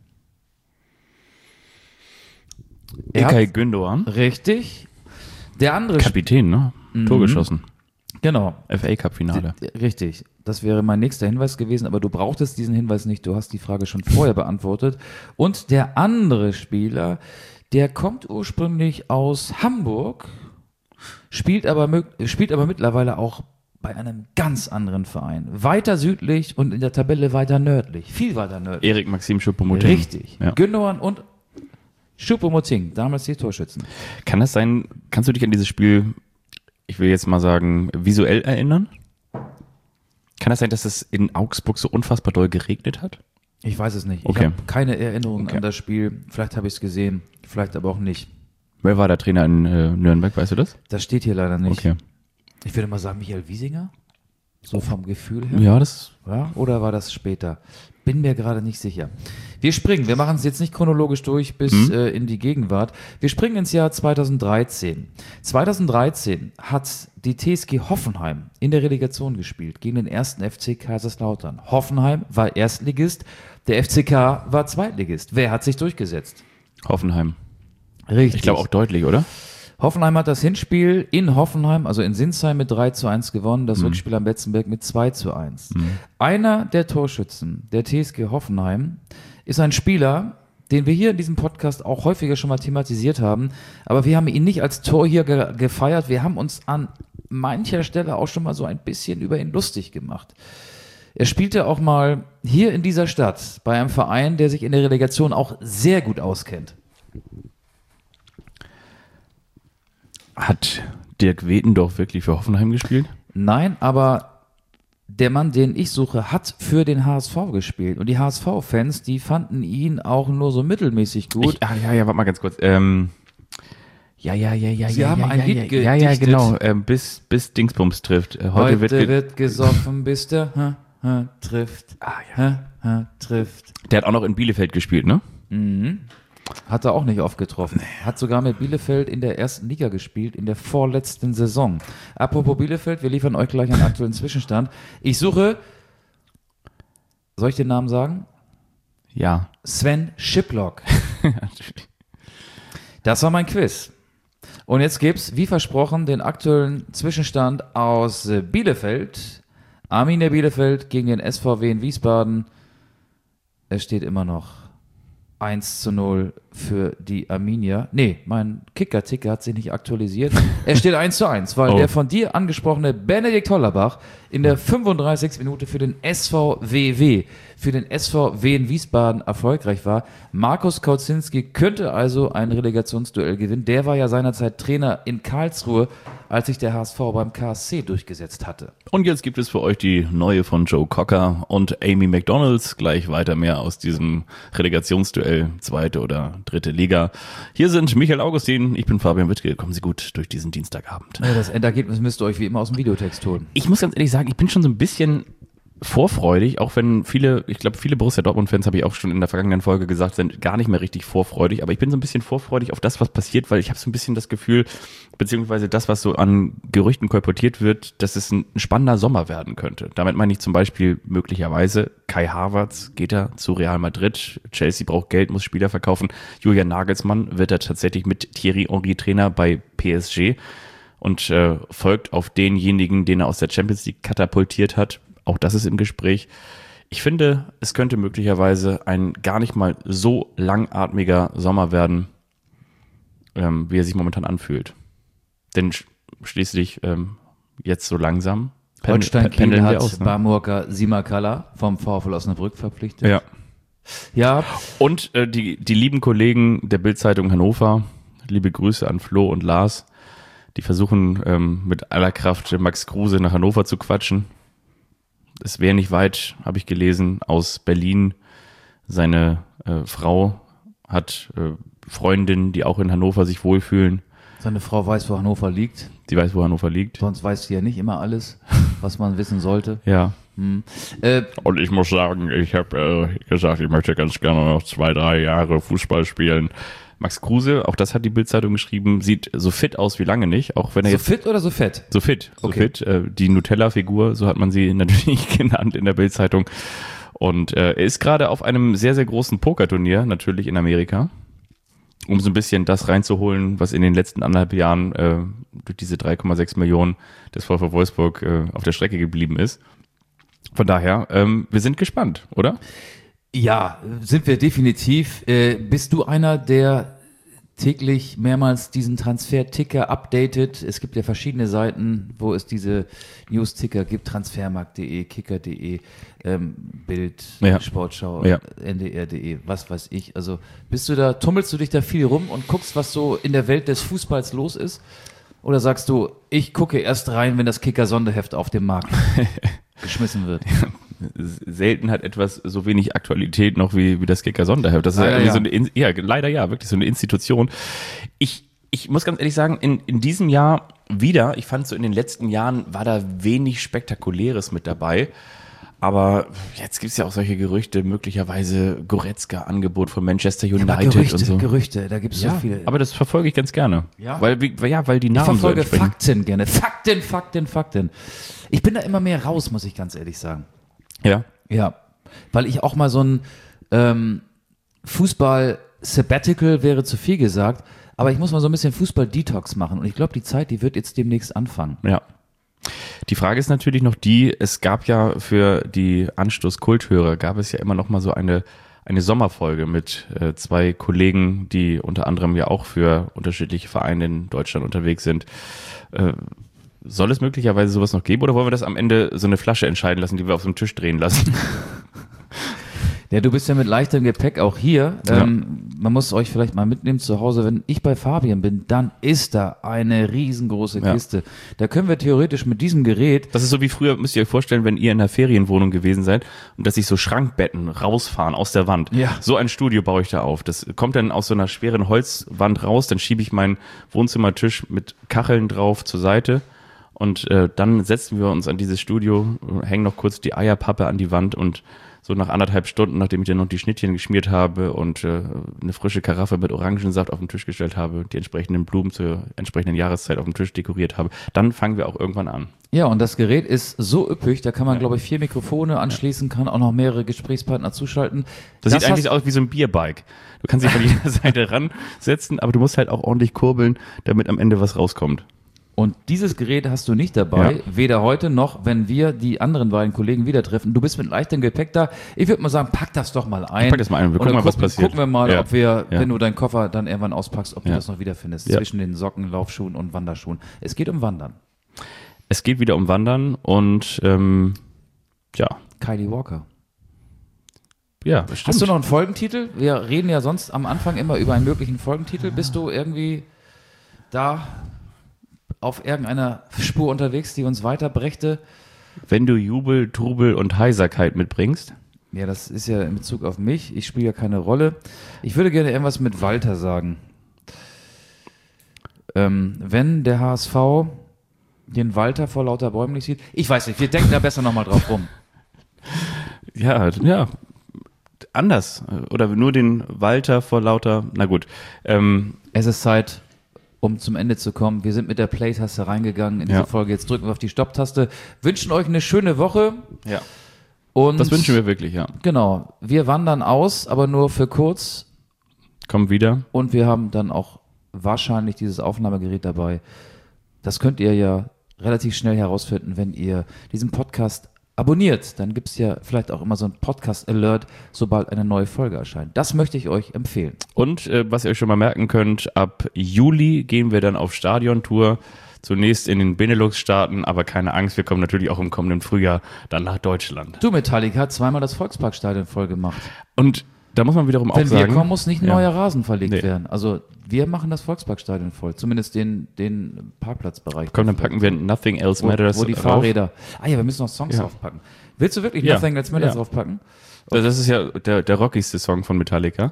S3: Er
S2: Ilkay
S3: hat-
S2: Gündoğan.
S3: Richtig. Der andere
S2: Kapitän, ne? Tor geschossen.
S3: Genau.
S2: FA Cup Finale.
S3: Richtig. Das wäre mein nächster Hinweis gewesen, aber du brauchtest diesen Hinweis nicht. Du hast die Frage schon vorher beantwortet. Und der andere Spieler, der kommt ursprünglich aus Hamburg, spielt aber mittlerweile auch bei einem ganz anderen Verein. Weiter südlich und in der Tabelle weiter nördlich. Viel weiter nördlich.
S2: Erik Maxim Choupo-Moting.
S3: Richtig.
S2: Ja.
S3: Gündoğan und Choupo-Moting, damals die Torschützen.
S2: Kann das sein, kannst du dich an dieses Spiel, ich will jetzt mal sagen, visuell erinnern? Kann das sein, dass es in Augsburg so unfassbar doll geregnet hat?
S3: Ich weiß es nicht.
S2: Okay.
S3: Ich habe keine Erinnerung
S2: Okay.
S3: an das Spiel. Vielleicht habe ich es gesehen, vielleicht aber auch nicht.
S2: Wer war der Trainer in Nürnberg, weißt du das?
S3: Das steht hier leider nicht.
S2: Okay.
S3: Ich würde mal sagen, Michael Wiesinger? So vom Gefühl her?
S2: Ja, das
S3: Ja, oder war das später? Bin mir gerade nicht sicher. Wir springen, wir machen es jetzt nicht chronologisch durch bis in die Gegenwart. Wir springen ins Jahr 2013. 2013 hat die TSG Hoffenheim in der Relegation gespielt gegen den 1. FC Kaiserslautern. Hoffenheim war Erstligist, der FCK war Zweitligist. Wer hat sich durchgesetzt?
S2: Hoffenheim.
S3: Richtig.
S2: Ich glaube auch deutlich, oder?
S3: Hoffenheim hat das Hinspiel in Hoffenheim, also in Sinsheim mit 3:1 gewonnen, das Rückspiel am Betzenberg mit 2:1. Einer der Torschützen der TSG Hoffenheim ist ein Spieler, den wir hier in diesem Podcast auch häufiger schon mal thematisiert haben, aber wir haben ihn nicht als Torjäger gefeiert, wir haben uns an mancher Stelle auch schon mal so ein bisschen über ihn lustig gemacht. Er spielte auch mal hier in dieser Stadt bei einem Verein, der sich in der Relegation auch sehr gut auskennt.
S2: Hat Dirk Wetendorf wirklich für Hoffenheim gespielt?
S3: Nein, aber der Mann, den ich suche, hat für den HSV gespielt. Und die HSV-Fans, die fanden ihn auch nur so mittelmäßig gut.
S2: Warte mal ganz kurz. Sie
S3: haben ein Lied gedichtet.
S2: genau. Bis Dingsbums trifft.
S3: Heute wird gesoffen, bis der trifft. Trifft.
S2: Der hat auch noch in Bielefeld gespielt, ne?
S3: Hat er auch nicht oft getroffen. Hat sogar mit Bielefeld in der ersten Liga gespielt, in der vorletzten Saison. Apropos Bielefeld, wir liefern euch gleich einen aktuellen Zwischenstand. Ich suche, soll ich den Namen sagen?
S2: Ja.
S3: Sven Schiplock. Das war mein Quiz. Und jetzt gibt's, wie versprochen, den aktuellen Zwischenstand aus Bielefeld. Arminia Bielefeld gegen den SVW in Wiesbaden. Es steht immer noch 1:0 für die Arminia. Nee, mein Kicker-Ticker hat sich nicht aktualisiert. Er steht 1:1, weil der von dir angesprochene Benedikt Hollerbach in der 35. Minute für den SVWW, für den SVW in Wiesbaden erfolgreich war. Markus Kautzinski könnte also ein Relegationsduell gewinnen. Der war ja seinerzeit Trainer in Karlsruhe, als sich der HSV beim KSC durchgesetzt hatte.
S2: Und jetzt gibt es für euch die neue von Joe Cocker und Amy McDonalds. Gleich weiter mehr aus diesem Relegationsduell, 2. oder 3. Liga. Hier sind Michael Augustin, ich bin Fabian Wittke. Kommen Sie gut durch diesen Dienstagabend.
S3: Ja, das Endergebnis müsst ihr euch wie immer aus dem Videotext holen.
S2: Ich muss ganz ehrlich sagen, ich bin schon so ein bisschen vorfreudig, auch wenn viele Borussia Dortmund-Fans, habe ich auch schon in der vergangenen Folge gesagt, sind gar nicht mehr richtig vorfreudig, aber ich bin so ein bisschen vorfreudig auf das, was passiert, weil ich habe so ein bisschen das Gefühl, beziehungsweise das, was so an Gerüchten kolportiert wird, dass es ein spannender Sommer werden könnte. Damit meine ich zum Beispiel möglicherweise Kai Havertz geht er zu Real Madrid, Chelsea braucht Geld, muss Spieler verkaufen, Julian Nagelsmann wird er tatsächlich mit Thierry Henry Trainer bei PSG und folgt auf denjenigen, den er aus der Champions League katapultiert hat. Auch das ist im Gespräch. Ich finde, es könnte möglicherweise ein gar nicht mal so langatmiger Sommer werden, wie er sich momentan anfühlt. Denn schließlich jetzt so langsam
S3: Holstein Kiel
S2: wir
S3: hat
S2: aus, ne?
S3: Barmurka Simakala vom VfL Osnabrück verpflichtet.
S2: Ja.
S3: Ja.
S2: Und die lieben Kollegen der Bild-Zeitung Hannover, liebe Grüße an Flo und Lars, die versuchen mit aller Kraft Max Kruse nach Hannover zu quatschen. Es wäre nicht weit, habe ich gelesen, aus Berlin. Seine Frau hat Freundinnen, die auch in Hannover sich wohlfühlen.
S3: Seine Frau weiß, wo Hannover liegt.
S2: Sie weiß, wo Hannover liegt.
S3: Sonst weiß sie ja nicht immer alles, was man wissen sollte.
S2: Ja. Und ich muss sagen, ich habe gesagt, ich möchte ganz gerne noch 2-3 Jahre Fußball spielen. Max Kruse, auch das hat die Bild-Zeitung geschrieben, sieht so fit aus wie lange nicht, auch wenn er jetzt...
S3: So fit oder so fett?
S2: So fit,
S3: Okay.
S2: Die Nutella-Figur, so hat man sie natürlich genannt in der Bild-Zeitung. Und er ist gerade auf einem sehr, sehr großen Pokerturnier, natürlich in Amerika, um so ein bisschen das reinzuholen, was in den letzten 1,5 Jahren durch diese 3,6 Millionen des VfL Wolfsburg auf der Strecke geblieben ist. Von daher, wir sind gespannt, oder?
S3: Ja, sind wir definitiv. Bist du einer, der täglich mehrmals diesen Transfer-Ticker updatet? Es gibt ja verschiedene Seiten, wo es diese News-Ticker gibt. Transfermarkt.de, Kicker.de, Bild,
S2: Ja.
S3: Sportschau,
S2: Ja.
S3: NDR.de, was weiß ich. Also tummelst du dich da viel rum und guckst, was so in der Welt des Fußballs los ist? Oder sagst du, ich gucke erst rein, wenn das Kicker-Sonderheft auf dem Markt geschmissen wird?
S2: Selten hat etwas so wenig Aktualität noch wie das Kicker-Sonderheft. Das ist
S3: Leider
S2: ja irgendwie so eine, leider ja, wirklich so eine Institution. Ich muss ganz ehrlich sagen, in diesem Jahr wieder, ich fand so in den letzten Jahren war da wenig Spektakuläres mit dabei. Aber jetzt gibt es ja auch solche Gerüchte, möglicherweise Goretzka-Angebot von Manchester United
S3: aber Gerüchte,
S2: und so.
S3: Gerüchte, da gibt es so viele.
S2: Aber das verfolge ich ganz gerne.
S3: Ja?
S2: Weil die
S3: Ich
S2: Namen
S3: verfolge
S2: so entsprechen.
S3: Fakten gerne. Fakten. Ich bin da immer mehr raus, muss ich ganz ehrlich sagen.
S2: Ja.
S3: Ja, weil ich auch mal so ein Fußball-Sabbatical wäre zu viel gesagt, Aber ich muss mal so ein bisschen Fußball-Detox machen und ich glaube, die Zeit, die wird jetzt demnächst anfangen.
S2: Ja. Die Frage ist natürlich noch die, es gab ja für die Anstoß-Kulthörer, gab es ja immer noch mal so eine Sommerfolge mit 2 Kollegen, die unter anderem ja auch für unterschiedliche Vereine in Deutschland unterwegs sind. Soll es möglicherweise sowas noch geben oder wollen wir das am Ende so eine Flasche entscheiden lassen, die wir auf so einem Tisch drehen lassen?
S3: Ja, du bist ja mit leichtem Gepäck auch hier.
S2: Ja.
S3: Man muss euch vielleicht mal mitnehmen zu Hause. Wenn ich bei Fabian bin, dann ist da eine riesengroße Kiste. Da können wir theoretisch mit diesem Gerät...
S2: Das ist so wie früher, müsst ihr euch vorstellen, wenn ihr in einer Ferienwohnung gewesen seid und dass sich so Schrankbetten rausfahren aus der Wand.
S3: Ja.
S2: So ein Studio baue ich da auf. Das kommt dann aus so einer schweren Holzwand raus, dann schiebe ich meinen Wohnzimmertisch mit Kacheln drauf zur Seite und dann setzen wir uns an dieses Studio, hängen noch kurz die Eierpappe an die Wand und so nach 1,5 Stunden, nachdem ich dann noch die Schnittchen geschmiert habe und eine frische Karaffe mit Orangensaft auf den Tisch gestellt habe, die entsprechenden Blumen zur entsprechenden Jahreszeit auf dem Tisch dekoriert habe, dann fangen wir auch irgendwann an.
S3: Ja, und das Gerät ist so üppig, da kann man, glaube ich, 4 Mikrofone anschließen, kann auch noch mehrere Gesprächspartner zuschalten.
S2: Das sieht eigentlich aus wie so ein Bierbike. Du kannst dich von jeder Seite ransetzen, aber du musst halt auch ordentlich kurbeln, damit am Ende was rauskommt.
S3: Und dieses Gerät hast du nicht dabei,
S2: Ja.
S3: weder heute noch, wenn wir die anderen beiden Kollegen wieder treffen. Du bist mit leichtem Gepäck da. Ich würde mal sagen, pack das doch mal ein.
S2: Pack das mal ein, wir
S3: Und
S2: gucken
S3: dann
S2: mal, was passiert.
S3: Gucken wir mal,
S2: Ja.
S3: ob wir,
S2: Ja.
S3: wenn du deinen Koffer dann irgendwann auspackst, ob du
S2: Ja.
S3: das noch wiederfindest.
S2: Ja.
S3: Zwischen den Socken, Laufschuhen und Wanderschuhen. Es geht um Wandern.
S2: Es geht wieder um Wandern und ja,
S3: Kylie Walker.
S2: ja, das stimmt.
S3: Hast du noch einen Folgentitel? Wir reden ja sonst am Anfang immer über einen möglichen Folgentitel. Bist du irgendwie da auf irgendeiner Spur unterwegs, die uns weiterbrächte?
S2: Wenn du Jubel, Trubel und Heiserkeit mitbringst?
S3: Ja, das ist ja in Bezug auf mich. Ich spiele ja keine Rolle. Ich würde gerne irgendwas mit Walter sagen. Wenn der HSV den Walter vor lauter Bäumen nicht sieht. Ich weiß nicht, wir denken da besser nochmal drauf rum.
S2: Ja, anders. Oder nur den Walter vor lauter, na gut.
S3: Es ist Zeit, um zum Ende zu kommen. Wir sind mit der Play-Taste reingegangen in diese
S2: Ja.
S3: Folge. Jetzt drücken wir auf die Stopp-Taste. Wünschen euch eine schöne Woche.
S2: Ja.
S3: Und
S2: Das wünschen wir wirklich, ja.
S3: Genau. Wir wandern aus, aber nur für kurz.
S2: Komm wieder.
S3: Und wir haben dann auch wahrscheinlich dieses Aufnahmegerät dabei. Das könnt ihr ja relativ schnell herausfinden, wenn ihr diesen Podcast abonniert. Dann gibt es ja vielleicht auch immer so ein Podcast-Alert, sobald eine neue Folge erscheint. Das möchte ich euch empfehlen.
S2: Und was ihr euch schon mal merken könnt, ab Juli gehen wir dann auf Stadiontour. Zunächst in den Benelux-Staaten, aber keine Angst, wir kommen natürlich auch im kommenden Frühjahr dann nach Deutschland.
S3: Du, Metallica hat zweimal das Volksparkstadion voll gemacht.
S2: Und da muss man wiederum auch
S3: Wenn wir
S2: sagen,
S3: kommen, muss nicht ein
S2: ja.
S3: neuer Rasen verlegt
S2: Nee.
S3: werden. Also wir machen das Volksparkstadion voll. Zumindest den Parkplatzbereich.
S2: Komm, dann packen wir Nothing Else Matters
S3: wo die
S2: drauf.
S3: Fahrräder. Ah ja, wir müssen noch Songs
S2: Ja.
S3: draufpacken. Willst du wirklich
S2: Ja.
S3: Nothing Else Matters
S2: Ja.
S3: draufpacken?
S2: Das ist ja der rockigste Song von Metallica.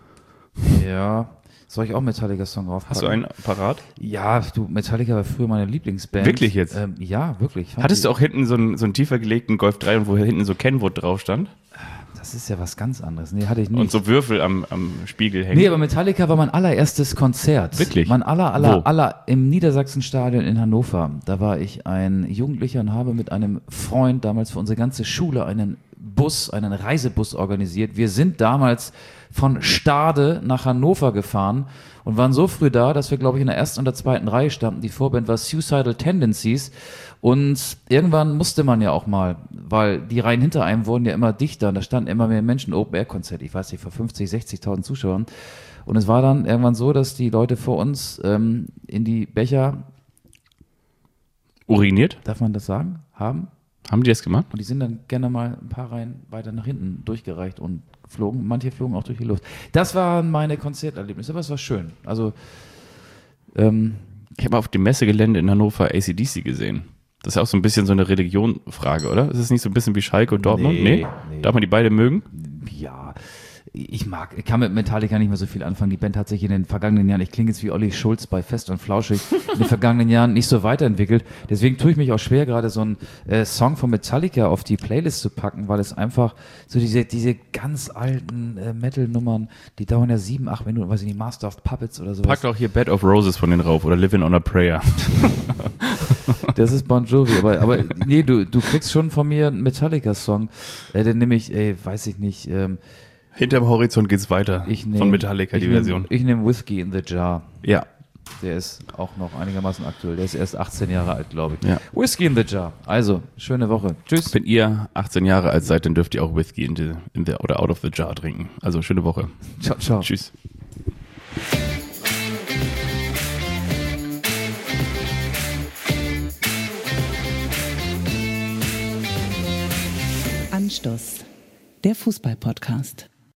S3: Ja. Soll ich auch Metallica-Song draufpacken?
S2: Hast du einen parat?
S3: Ja, du, Metallica war früher meine Lieblingsband.
S2: Wirklich jetzt?
S3: Ja, wirklich.
S2: Hattest du auch hinten so einen tiefer gelegten Golf 3 und wo hinten so Kenwood drauf stand?
S3: Das ist ja was ganz anderes. Nee, hatte ich nicht.
S2: Und so Würfel am Spiegel hängen?
S3: Nee, aber Metallica war mein allererstes Konzert.
S2: Wirklich?
S3: Mein
S2: Wo?
S3: aller im Niedersachsenstadion in Hannover. Da war ich ein Jugendlicher und habe mit einem Freund damals für unsere ganze Schule einen Reisebus organisiert. Wir sind damals von Stade nach Hannover gefahren und waren so früh da, dass wir, glaube ich, in der ersten und der zweiten Reihe standen. Die Vorband war Suicidal Tendencies. Und irgendwann musste man ja auch mal, weil die Reihen hinter einem wurden ja immer dichter und da standen immer mehr Menschen, Open-Air-Konzert, ich weiß nicht, vor 50, 60.000 Zuschauern. Und es war dann irgendwann so, dass die Leute vor uns in die Becher,
S2: Uriniert?
S3: darf man das sagen, haben?
S2: Haben die das gemacht?
S3: Und die sind dann gerne mal ein paar Reihen weiter nach hinten durchgereicht und flogen. Manche flogen auch durch die Luft. Das waren meine Konzerterlebnisse, aber es war schön. Also,
S2: Ich habe auf dem Messegelände in Hannover AC/DC gesehen. Das ist ja auch so ein bisschen so eine Religionfrage, oder? Ist es nicht so ein bisschen wie Schalke und Dortmund?
S3: Nee.
S2: Darf man die beide mögen?
S3: ja, ich kann mit Metallica nicht mehr so viel anfangen. Die Band hat sich in den vergangenen Jahren, ich klinge jetzt wie Olli Schulz bei Fest und Flauschig, in den vergangenen Jahren nicht so weiterentwickelt. Deswegen tue ich mich auch schwer, gerade so einen Song von Metallica auf die Playlist zu packen, weil es einfach so diese ganz alten Metal-Nummern, die dauern ja 7, 8 Minuten, weiß ich nicht, Master of Puppets oder sowas.
S2: Pack doch hier Bed of Roses von denen rauf oder Living on a Prayer.
S3: Das ist Bon Jovi, aber nee, du kriegst schon von mir einen Metallica-Song, den nehme ich, weiß ich nicht,
S2: Hinterm Horizont geht's weiter. Von Metallica, die Version.
S3: Ich nehme Whiskey in the Jar.
S2: Ja.
S3: Der ist auch noch einigermaßen aktuell. Der ist erst 18 Jahre alt, glaube ich.
S2: Ja.
S3: Whiskey in the Jar. Also, schöne Woche. Tschüss.
S2: Wenn ihr 18 Jahre alt seid, dann dürft ihr auch Whisky in the oder out of the jar trinken. Also, schöne Woche.
S3: Ciao, ciao.
S2: Tschüss.
S5: Anstoß, der Fußball-Podcast.